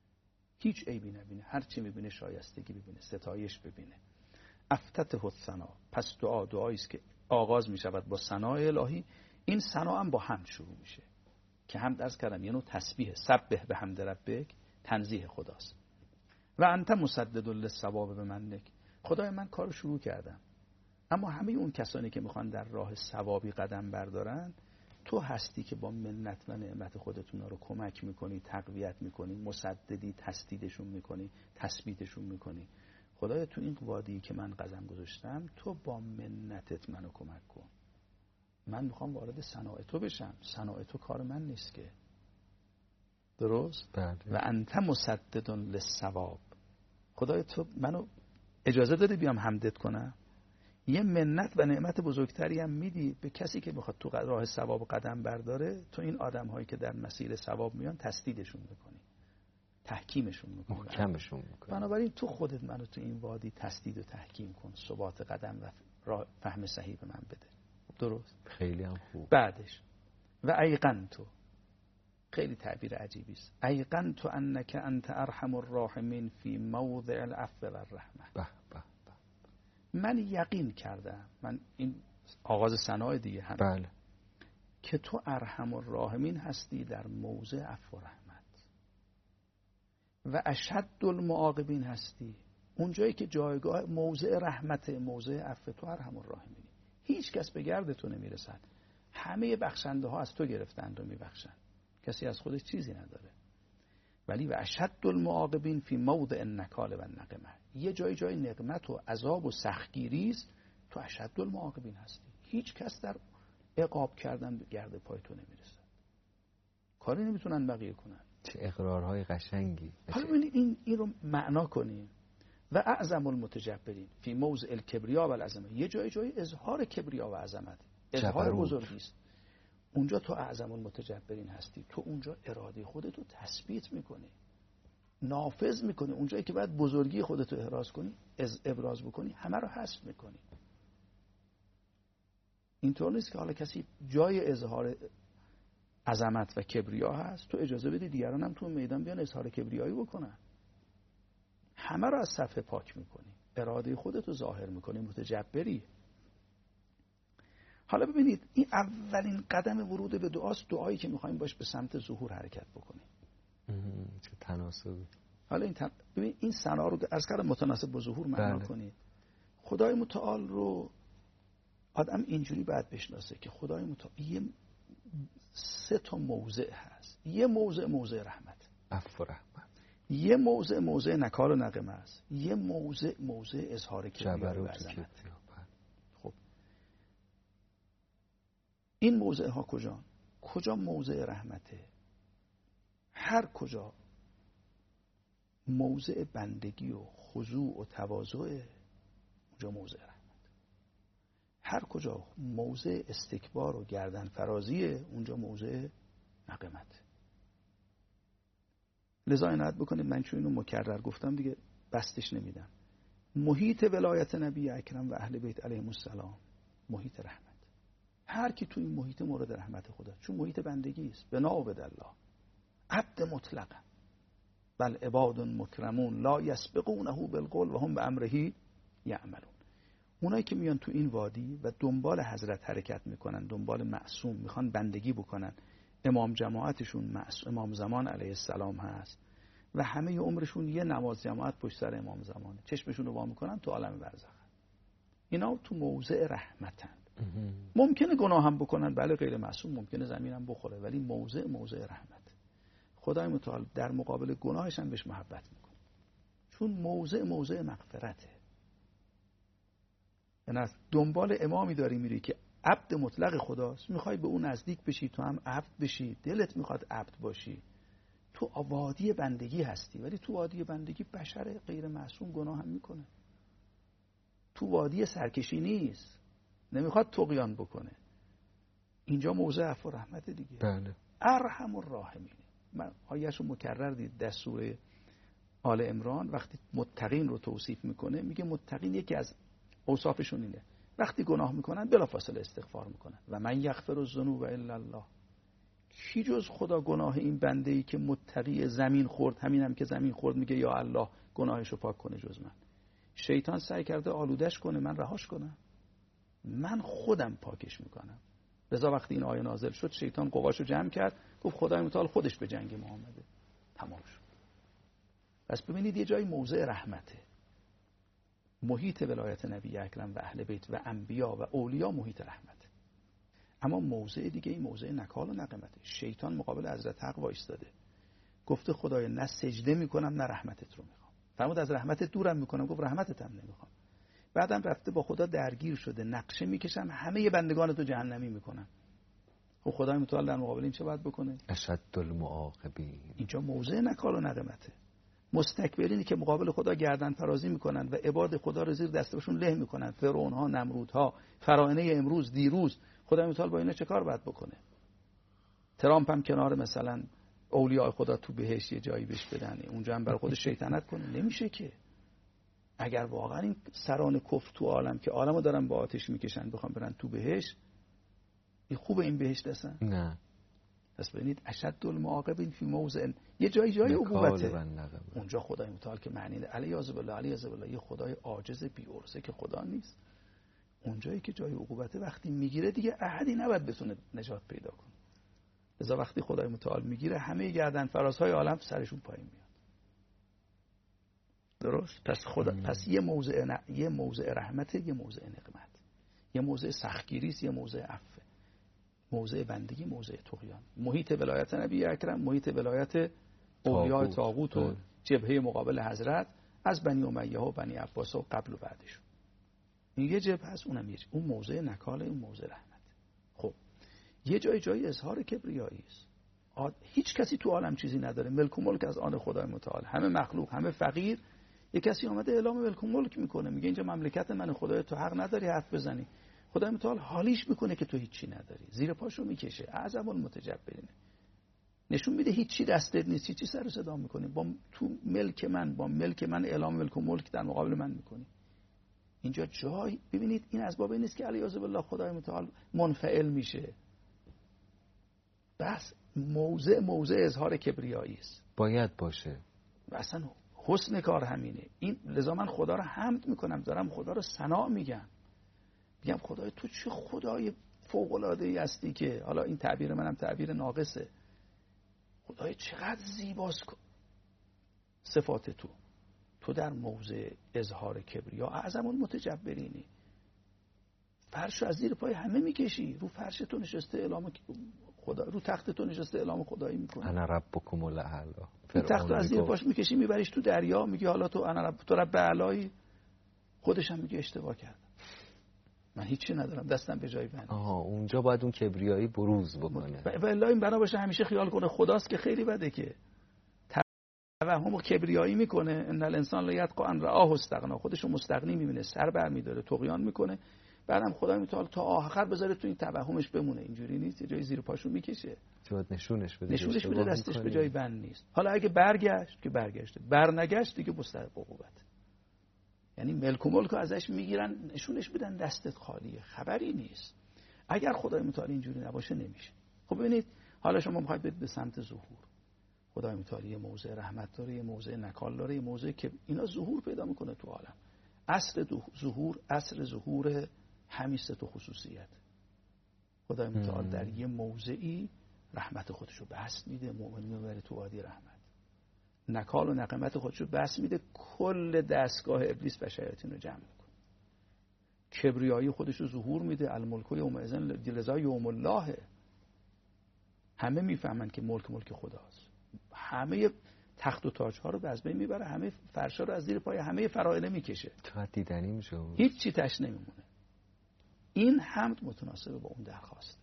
هیچ عیبی نبینه، هر چی میبینه شایستگی ببینه، ستایش ببینه. افتتح الثنا، پس دعا دعایی است که آغاز میشود با ثنای الهی. این ثنا هم با حمد شروع میشه که حمد عرض کردم یه نوع تسبیح، سبح بحمد ربک، تنزیه خداست. و انت مسدد للثواب بمنک. خدای من کارو شروع کردم، اما همه اون کسانی که میخوان در راه ثوابی قدم بردارن، تو هستی که با منت و نعمت خودتون رو کمک میکنی، تقویت میکنی، مسددی، تسدیدشون میکنی، تثبیتشون میکنی. خدایا تو این وادی که من قدم گذاشتم، تو با منتت منو کمک کن. من میخوام وارد صناعت تو بشم، صناعت تو کار من نیست که. درست؟ بله. و انت مسدد للثواب. خدایا تو منو اجازه دادی بیام حمدت کنم، یه منت و نعمت بزرگتری هم میدی به کسی که بخواد تو راه ثواب قدم برداره. تو این آدم هایی که در مسیر ثواب میان تسدیدشون میکنی، تحکیمشون میکنی، محکمشون میکنی. بنابراین تو خودت منو تو این وادی تسدید و تحکیم کن، ثبات قدم و راه فهم صحیح به من بده. درست؟ خیلی هم خوب. بعدش و ایقنتو، خیلی تعبیر عجیبی است. ایقنتو انک انت ارحم الراحمین فی موضع العفو والرحمه. به به. من یقین کردم، من این آغاز ثنای دیگه هم، بله، که تو ارحم الراحمین هستی در موضع عفو و رحمت و اشد المعاقبین هستی اونجایی که جایگاه موضع رحمت، موضع عفو، تو ارحم الراحمینی. هیچ کس به گرد تو نمیرسد، همه بخشنده ها از تو گرفتند و میبخشند، کسی از خودش چیزی نداره. ولی و اشد المعاقبین فی موضع النکال و النقمه، یه جای جای نقمت و عذاب و سختگیری است، تو اشد المعاقبین هستی. هیچ کس در عقاب کردن به گرد پای تو نمیرسد، کاری نمیتونن بقیه کنن. چه اقرارهای قشنگی. حالا ببینید این این رو معنا کنیم. و اعظم المتجبرین فی موضع الکبریا و العظمه، یه جای جای اظهار کبریا و عظمت، اظهار بزرگی است. اونجا تو اعظم المتجبرین هستی، تو اونجا اراده خودتو تثبیت میکنی، نافذ میکنی. اونجایی که باید بزرگی خودتو احراز کنی، از ابراز بکنی، همه رو حذف میکنی. اینطور نیست که حالا کسی جای اظهار عظمت و کبریا هست تو اجازه بدی دیگران هم تو میدان بیان اظهار کبریایی بکنن. همه رو از صفحه پاک میکنی، اراده خودتو ظاهر میکنی، متجبری. حالا ببینید این اولین قدم ورود به دعاست، دعایی که میخوایم باش به سمت ظهور حرکت بکنیم. چه تناسبی. حالا این تن... ببین این ثنا رو از کار متناسب با ظهور معنا بله. کنید. خدای متعال رو آدم اینجوری باید بشناسه که خدای متعال یه سه تا موضع هست. یه موضع موضع رحمت، عفو و رحمت. یه موضع موضع نکال و نقمه است. یه موضع موضع اظهار کبریا و عظمت. خب این موضع ها کجا؟ کجا موضع رحمته؟ هر کجا موضع بندگی و خضوع و تواضع، اونجا موضع رحمت. هر کجا موضع استکبار و گردن فرازیه، اونجا موضع نقمت. لذا عنایت بکنید، من چون اینو مکرر گفتم دیگه بستش نمیدم. محیط ولایت نبی اکرم و اهل بیت علیهم السلام محیط رحمت. هر کی تو این محیط مورد رحمت خدا، چون محیط بندگی است. بنا عبد الله عبد مطلق بل عباد مکرمون لا یسبقونه بالقول و هم بامره یعملون. اونایی که میان تو این وادی و دنبال حضرت حرکت میکنن، دنبال معصوم، میخوان بندگی بکنن، امام جماعتشون معصوم امام زمان علیه السلام هست و همه عمرشون یه نماز جماعت پشت سر امام زمانه، چشمشون رو وا میکنن تو عالم برزخ. اینا تو موضع رحمتن. ممکنه گناه هم بکنن، بله غیر معصوم ممکنه زمین هم بخوره، ولی موضع موضع رحمت. خدای متعال در مقابل گناهش هم بهش محبت میکنه، چون موضع موضع مغفرته. یعنی دنبال امامی داری میری که عبد مطلق خداست، میخوای به اون نزدیک بشی، تو هم عبد بشی، دلت میخواد عبد باشی، تو وادی بندگی هستی. ولی تو وادی بندگی بشر غیر معصوم گناه هم میکنه، تو وادی سرکشی نیست، نمیخواد طغیان بکنه. اینجا موضع عفو و رحمت دیگه. بله. ارحم الراحمین. من آیه‌شو مکرر دید در سوره آل عمران وقتی متقین رو توصیف میکنه، میگه متقین یکی از اوصافشون اینه وقتی گناه میکنن بلافاصله استغفار میکنن. و من یغفر الذنوب الا الله، کی جز خدا گناه این بنده ای که متقی زمین خورد، همین هم که زمین خورد میگه یا الله گناهشو پاک کنه جز من. شیطان سعی کرده آلودش کنه، من رهاش کنم، من خودم پاکش میکنم. لذا وقتی این آیه نازل شد شیطان قواشو جمع کرد، گفت خدای متعال خودش به جنگ ما آمده، تمام شد. پس ببینید یه جای موضع رحمته، محیط ولایت نبی اکرم و اهل بیت و انبیا و اولیا محیط رحمت. اما موضع دیگه این موضع نکال و نقمته. شیطان مقابل حضرت حق وایستاده، گفته خدای نه سجده میکنم نه رحمتت رو میخوام. فرمود از رحمتت دورم میکنم، گفت رحمتت هم نمیخوام. بعدم رفته با خدا درگیر شده، نقشه میکشم همه بندگان تو جهنمی میکنم. خب خدای متعال در مقابل این چه باید بکنه؟ اشد المعاقبین. اینجا موضع نکال و نقمته. مستکبرینی که مقابل خدا گردن فرازی میکنن و عباد خدا رو زیر دستشون له میکنن، فرعون ها، نمرود ها، فراعنه امروز دیروز، خدای متعال با اینا چه کار باید بکنه؟ ترامپ هم کنار مثلا اولیاء خدا تو بهشت یه جایی بهش بدن، اونجا هم برای خودش شیطنت کنه؟ نمیشه که. اگر واقعا این سران کفر تو عالم که عالمو دارن با آتش میکشن بخوام برن تو بهشت، این خوبه این بهشت هستن؟ نه. پس ببینید اشد المعاقبین فی موضع، یه جای جای عقوبته. اونجا خدای متعال که معنی علی یعذ بالله علی یعذ بالله، یه خدای عاجز بی عرضه که خدا نیست. اونجایی که جای عقوبته وقتی میگیره دیگه احدی نباید بتونه نجات پیدا کنه. لذا وقتی خدای متعال میگیره همه گردن فرازهای عالم سرشون پایین میاد. درست؟ پس خدا ام. پس یه موضع ن... یه موضع رحمت، یه موضع نقمت، یه موضع سختگیری است، یه موضع عفو، موضع بندگی، موضع طغیان. محیط ولایت نبی اکرم، محیط ولایت اولیاء طاغوت و جبهه مقابل حضرت از بنی امیه و بنی عباس و قبل و بعدش. این یه جبهه هست، اونم یه جبهه. اون موضع نکاله، اون موضع رحمت. خب یه جای جای اظهار کبریایی است. هیچ کسی تو عالم چیزی نداره، ملک و ملک از آن خدای متعال، همه مخلوق، همه فقیر. یه کسی اومده اعلام ملک و ملک میکنه، میگه اینجا مملکت من، خدای تو حق نداری حرف بزنی. خدای متعال حالیش میکنه که تو هیچی نداری، زیر پاشو میکشه، اعظم المتجبرین، نشون میده هیچی دستت نیست، هیچی سر و صدا میکنی، با تو ملک من، با ملک من اعلام ملک و ملک در مقابل من میکنی. اینجا جای ببینید این اسبابی نیست که علیاذ بالله خدای متعال منفعل میشه. بس موضع موضع اظهار کبریایی است، باید باشه. و اصلا حسن کار همینه. این لذا من خدا رو حمد میکنم، دارم خدا رو ثنا میگم، میگم خدای تو چه خدای فوق العاده ای هستی که، حالا این تعبیر منم تعبیر ناقصه، خدای چقدر زیباست صفات تو. تو در موضع اظهار کبریا اعظم المتجبرینی، فرش از زیر پای همه میکشی، رو فرش تو نشسته اعلام خدا، رو تخت تو نشسته اعلام خدایی میکنه. انا ربکم الاعلی. این تخت رو از زیر پاش میکشی میبریش تو دریا، میگی حالا تو انا رب تو رب اعلایی. خودش هم میگه اشتباه کردم، من هیچی ندارم، دستم به جای بند. آها اونجا باید اون کبریایی بروز بکنه. و الا این بنا باشه همیشه خیال کنه خداست که خیلی بده، که توهم و کبریایی میکنه. ان الانسان لا یطغى ان رآه استغنا، خودشو مستغنی میبینه، سر برمیداره، طغیان میکنه. بعدم خدای متعال تا آخر بذاره تو این توهمش بمونه. اینجوری نیست، یه جای زیر پاشو میکشه، باید نشونش بده، نشونش بده دستش به جای بند نیست. حالا اگه برگشت که برگشته، برنگشت دیگه مستحق عقوبت. یعنی ملک و ملک ازش میگیرن، نشونش بدن دستت خالیه، خبری نیست. اگر خدای متعال اینجوری نباشه نمیشه. خب ببینید حالا شما میخواید برید به سمت ظهور، خدای متعال یه موضع رحمت داره، یه موضع نکال داره، یه موضع که اینا ظهور پیدا میکنه تو عالم. اصل ظهور، اصل ظهور همین سه تا خصوصیت. خدای متعال در یه موضعی رحمت خودشو بس میده، مؤمنین رو میبره تو وادی رحمت. نکال و نقمت خودشو بس میده، کل دستگاه ابلیس و شیاطین رو جمع میکنه. کبریایی خودشو ظهور میده، الملک یومئذ لله یوم الله. همه میفهمن که ملک ملک خداست. همه تخت و تاج ها رو از بین میبره، همه فرشا رو از زیر پای همه فرائض میکشه. چقدر دیدنی میشه، هیچ چی تش نمیمونه. این حمد متناسب با اون درخواست.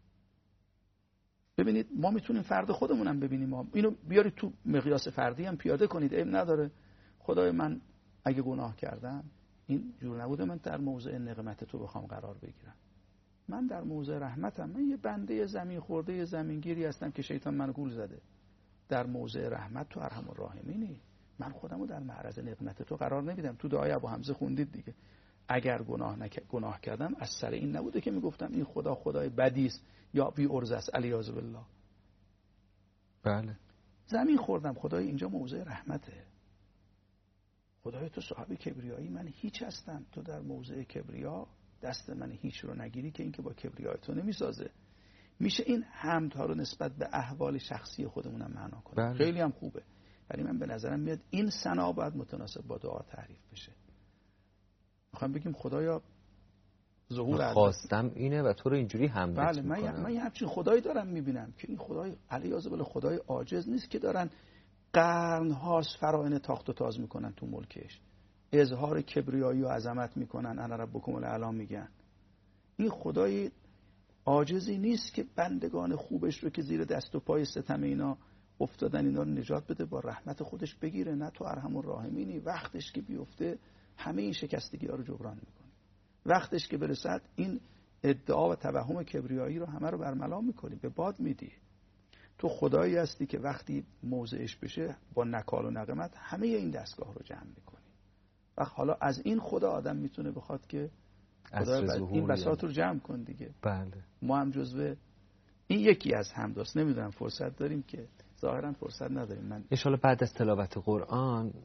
ببینید ما میتونیم فرد خودمونم ببینیم، ما اینو بیارید تو مقیاس فردی هم پیاده کنید، عیب نداره. خدای من اگه گناه کردم این جور نبوده من در موضع نقمت تو بخوام قرار بگیرم، من در موضع رحمتم، من یه بنده زمین خورده زمینگیری هستم که شیطان منو گول زده. در موضع رحمت تو ارحم الراحمینی، من خودمو در معرض نقمت تو قرار نمیدم. تو دعای ابو حمزه خوندید دیگه، اگر گناه نک... گناه کردم از سر این نبوده که میگفتم این خدا خدای بدی است یا بی ارزه است، علیاذ بالله. بله زمین خوردم، خدای اینجا موضع رحمته. خدای تو صاحب کبریایی، من هیچ هستم، تو در موضع کبریا دست من هیچ رو نگیری که این که با کبریای تو نمیسازه. میشه این حمد ها رو نسبت به احوال شخصی خودمونم معنا کنیم. بله. خیلی هم خوبه، ولی من به نظرم میاد این ثنا باید متناسب با دعا تعریف بشه. میخوام بگیم خدایا ظهور خواستم اینه و تو رو اینجوری حمدت بله میکنم. من من یه همچین خدایی دارم میبینم که این خدای علیاذ بالله خدای عاجز نیست که دارن قرن هاست فرائض تاخت و تاز میکنن تو ملکش، اظهار کبریایی و عظمت میکنن، انا ربکم الاعلی میگن. این خدای عاجزی نیست که بندگان خوبش رو که زیر دست و پای ستم اینا افتادن اینا رو نجات بده، با رحمت خودش بگیره. نه تو ارحم الراحمینی، وقتش که بیفته همه این شکستگی ها رو جبران میکنه. وقتش که برسد این ادعا و توهم کبریایی رو همه رو برملا میکنی، به باد میدی. تو خدایی هستی که وقتی موضعش بشه با نکال و نقمت همه این دستگاه رو جمع میکنی. و حالا از این خدا آدم میتونه بخواد که خدا این بساط رو جمع کن دیگه. بله. ما هم جزو این یکی از حمداست. نمیدونم فرصت داریم که ظاهرا فرصت نداریم. من ان شاءالله بعد از تلاوت قرآن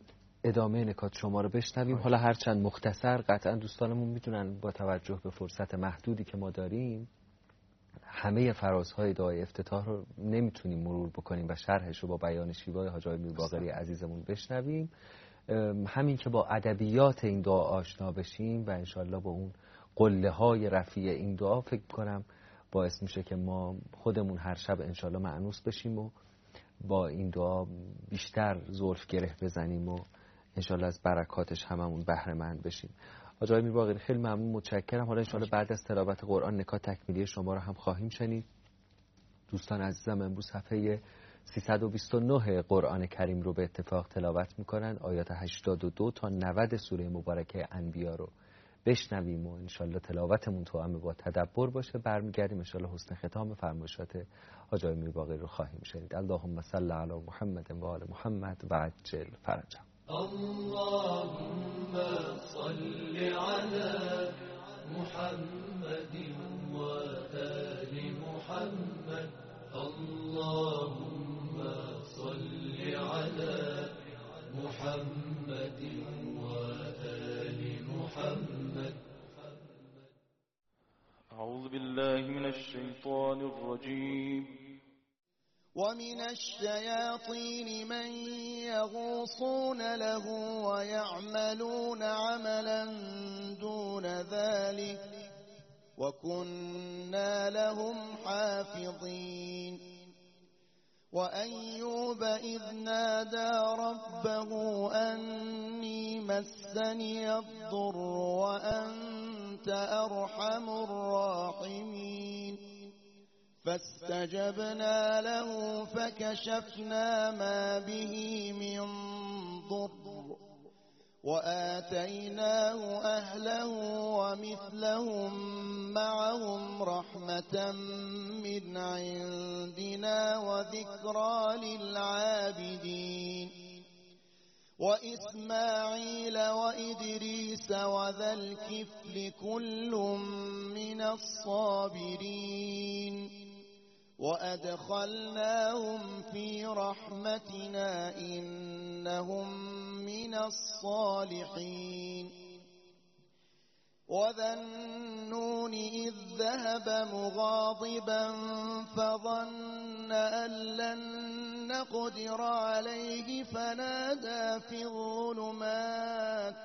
ادامه نکات شما رو بشنویم. حالا هرچند مختصر، قطعا دوستانمون میتونن با توجه به فرصت محدودی که ما داریم همه فرازهای دعای افتتاح رو نمیتونیم مرور بکنیم و شرحش رو با بیان شیوای حاج آقای میرباقری عزیزمون بشنویم. همین که با ادبیات این دعا آشنا بشیم و انشالله با اون قله های رفیع این دعا فکر کنم باعث میشه که ما خودمون هر شب انشالله مأنوس بشیم و با این دعا بیشتر زلف گره بزنیم و انشالله از برکاتش هممون بهره مند بشیم. حاج آقای میرباقری خیلی ممنون، متشکرم. حالا انشالله بعد از تلاوت قرآن نکات تکمیلی شما رو هم خواهیم شنید. دوستان عزیزم امروز صفحه سیصد و بیست و نه قرآن کریم رو به اتفاق تلاوت میکنن. آیات هشتاد و دو تا نود سوره مبارکه انبیا رو بشنویم و انشالله تلاوتمون توأم با تدبر باشه. برمیگردیم انشالله حسن ختام فرمایشات حاج آقای میرباقری رو خواهیم شنید. اللهم صل علی محمد و آل محمد و عجل فرجهم. اللهم صل على محمد وآل محمد. اللهم صل على محمد وآل محمد. أعوذ بالله من الشيطان الرجيم. ومن الشياطين من يغوصون له ويعملون عملا دون ذلك وكنا لهم حافظين. وأيوب إذ نادى ربه أني مسني الضر وأنت أرحم الراحمين. فاستجبنا له فكشفنا ما به من ضر وآتيناه أهله ومثلهم معهم رحمة من عندنا وذكرى للعابدين. وإسماعيل وإدريس وذا الكفل كل من الصابرين وأدخلناهم في رحمتنا إنهم من الصالحين. وذا النون إذ ذهب مغاضبا فظن أن لن نقدر عليه فنادى في الظلمات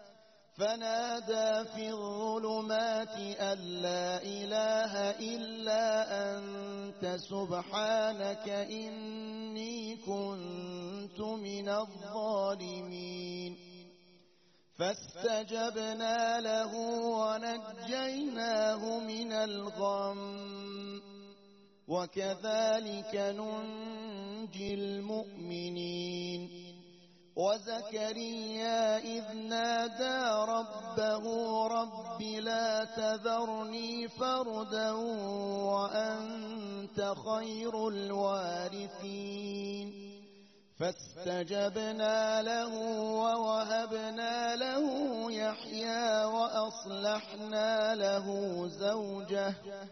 فنادى في الظلمات أن لا إله إلا أنت سبحانك إني كنت من الظالمين. فاستجبنا له ونجيناه من الغم وكذلك ننجي المؤمنين. وزكريا إذ نادى ربه رب لا تذرني فردا وأنت خير الوارثين. فاستجبنا له ووهبنا له يحيى وأصلحنا له زوجه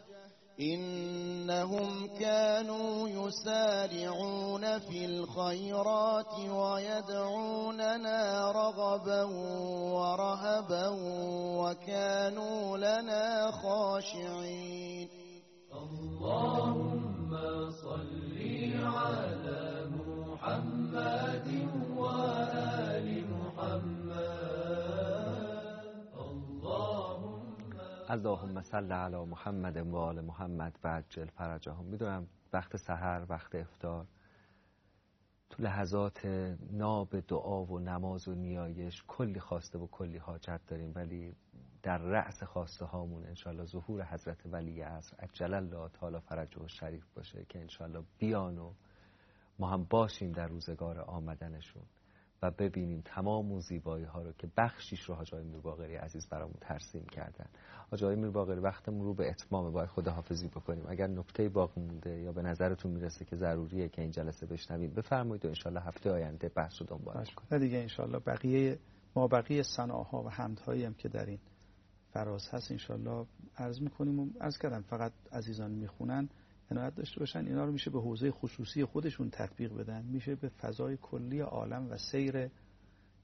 إنهم كانوا يسارعون في الخيرات ويدعوننا رغبا ورهبا وكانوا لنا خاشعين. اللهم صل على محمد وآل محمد. اللهم صل علی محمد و آل محمد و عجل فرجهم. میدونم وقت سحر، وقت افطار، تو لحظات ناب دعا و نماز و نیایش کلی خواسته و کلی حاجت داریم، ولی در رأس خواسته هامون انشالله ظهور حضرت ولی عصر عجل الله تعالی فرجه و شریف باشه که انشالله بیان و ما هم باشیم در روزگار آمدنشون و ببینیم تمام اون زیبایی ها رو که بخشیش رو حاج آقای میرباقری عزیز برامون ترسیم کردن. حاج آقای میرباقری وقتمون رو به اتمام، باید خداحافظی بکنیم. اگر نکته باقی مونده یا به نظرتون میرسه که ضروریه که این جلسه بشنویم بفرمایید و انشالله هفته آینده بحث رو دنبال کنیم. دیگه انشالله بقیه ما بقیه ثناها و حمدهایی هم که در این فراز هست انشالله عرض میکنیم و عرض کردم فقط عزیزان میخونن عنایت داشته باشن اینا رو میشه به حوزه خصوصی خودشون تطبیق بدن، میشه به فضای کلی عالم و سیر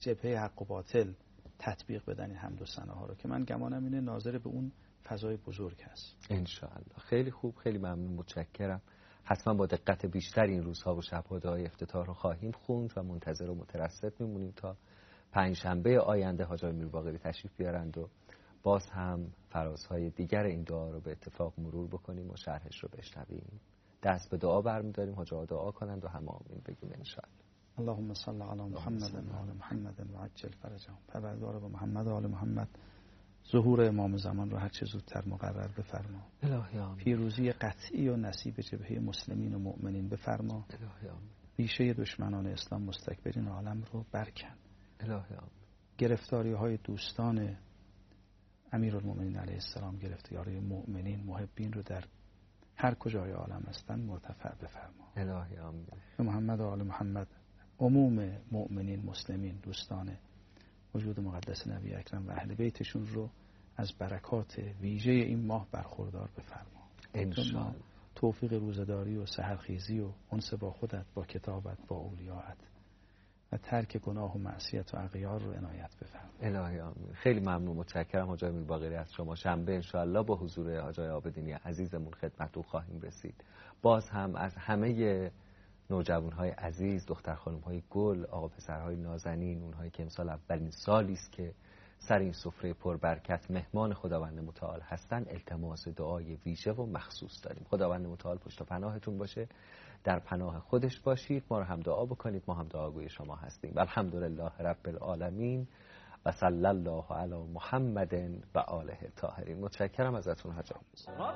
جبهه حق و باطل تطبیق بدن این حمد و ثناها رو که من گمانم اینه ناظر به اون فضای بزرگ هست. انشاءالله. خیلی خوب، خیلی ممنون، متشکرم. حتما با دقت بیشتر این روزها و شب‌ها دعای افتتاح رو خواهیم خوند و منتظر و مترصد میمونیم تا پنج شنبه آینده حاج آقای میرباقری تشریف بیارند و باز هم فرازهای دیگر این دعا رو به اتفاق مرور بکنیم و شرحش رو بشنویم. دست به دعا برمی‌داریم، حاج آقا دعا کنند و هم آمین بگیم انشاءالله. اللهم صل علی محمد و آل محمد و عجل فرجهم. پروردگار با محمد و آل محمد ظهور امام زمان رو هر چه زودتر مقرر بفرما. الهی آمین. پیروزی قطعی و نصیب جبهه مسلمین و مؤمنین بفرما. الهی آمین. ریشه دشمنان اسلام مستکبرین عالم رو برکن. الهی آمین. گرفتاری های دوستان امیرالمومنین علیه السلام، گرفتاری مؤمنین محبین رو در هر کجای عالم هستن مرتفع بفرما. الهی آمین. به محمد و آل محمد عموم مؤمنین مسلمین دوستان وجود مقدس نبی اکرم و اهل بیتشون رو از برکات ویژه این ماه برخوردار بفرما. انشاءالله. توفیق روزداری و سحرخیزی و انس با خودت، با کتابت، با اولیاءت و ترک گناه و معصیت و اغیار رو عنایت بفرما. الهی آمین. خیلی ممنون، متشکرم حاج آقای میرباقری از شما. شنبه انشاءالله با حضور حاج آقای عابدینی عزیزمون خدمتتون خواهیم رسید. باز هم از همه نوجوان‌های عزیز، دختر خانم‌های گل، آقا پسرهای نازنین، اونهایی که امسال اولین سالی است که سر این سفره پربرکت مهمان خداوند متعال هستن، التماس دعای ویژه و مخصوص داریم. خداوند متعال پشت و پناهتون باشه، در پناه خودش باشید، ما رو هم دعا بکنید، ما هم دعاگوی شما هستیم. الحمدلله رب العالمین و صلی الله علی محمد و آله الطاهرین. متشکرم ازتون حاج آقا.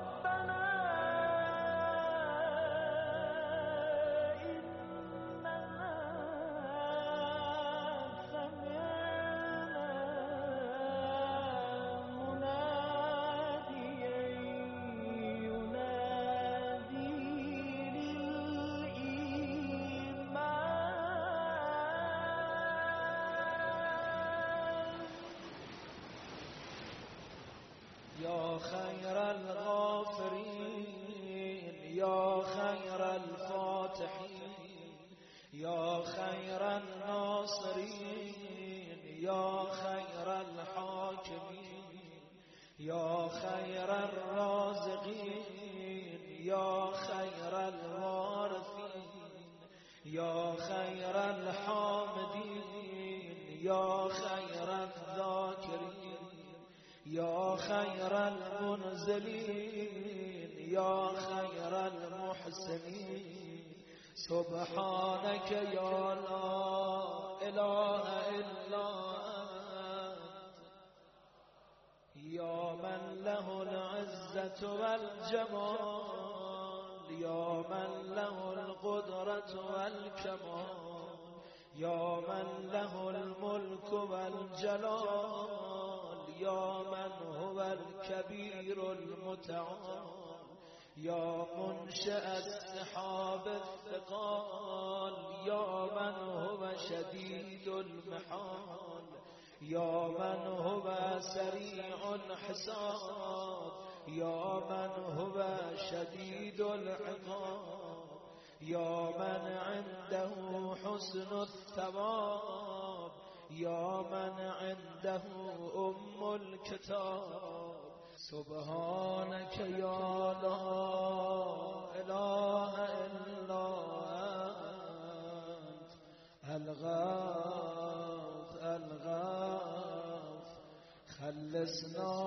يا خير الغافرين يا خير الفاتحين يا خير الناصرين يا خير الحاكمين يا خير الرازقين يا خير الوارثين يا خير الحامدين يا خير الذاكرين يا خير المنزلين يا خير المحسنين سبحانك يا لا إله إلا أنت يا من له العزة والجمال يا من له القدرة والكمال يا من له الملك والجلال يا من هو الكبير المتعال يا منشأ السحاب الثقال يا من هو شديد المحال يا من هو سريع الحساب يا من هو شديد العقاب يا من عنده حسن الثواب يا من عنده أم الكتاب سبحانك يا لا إله إلا أنت الغاث الغاث خلصنا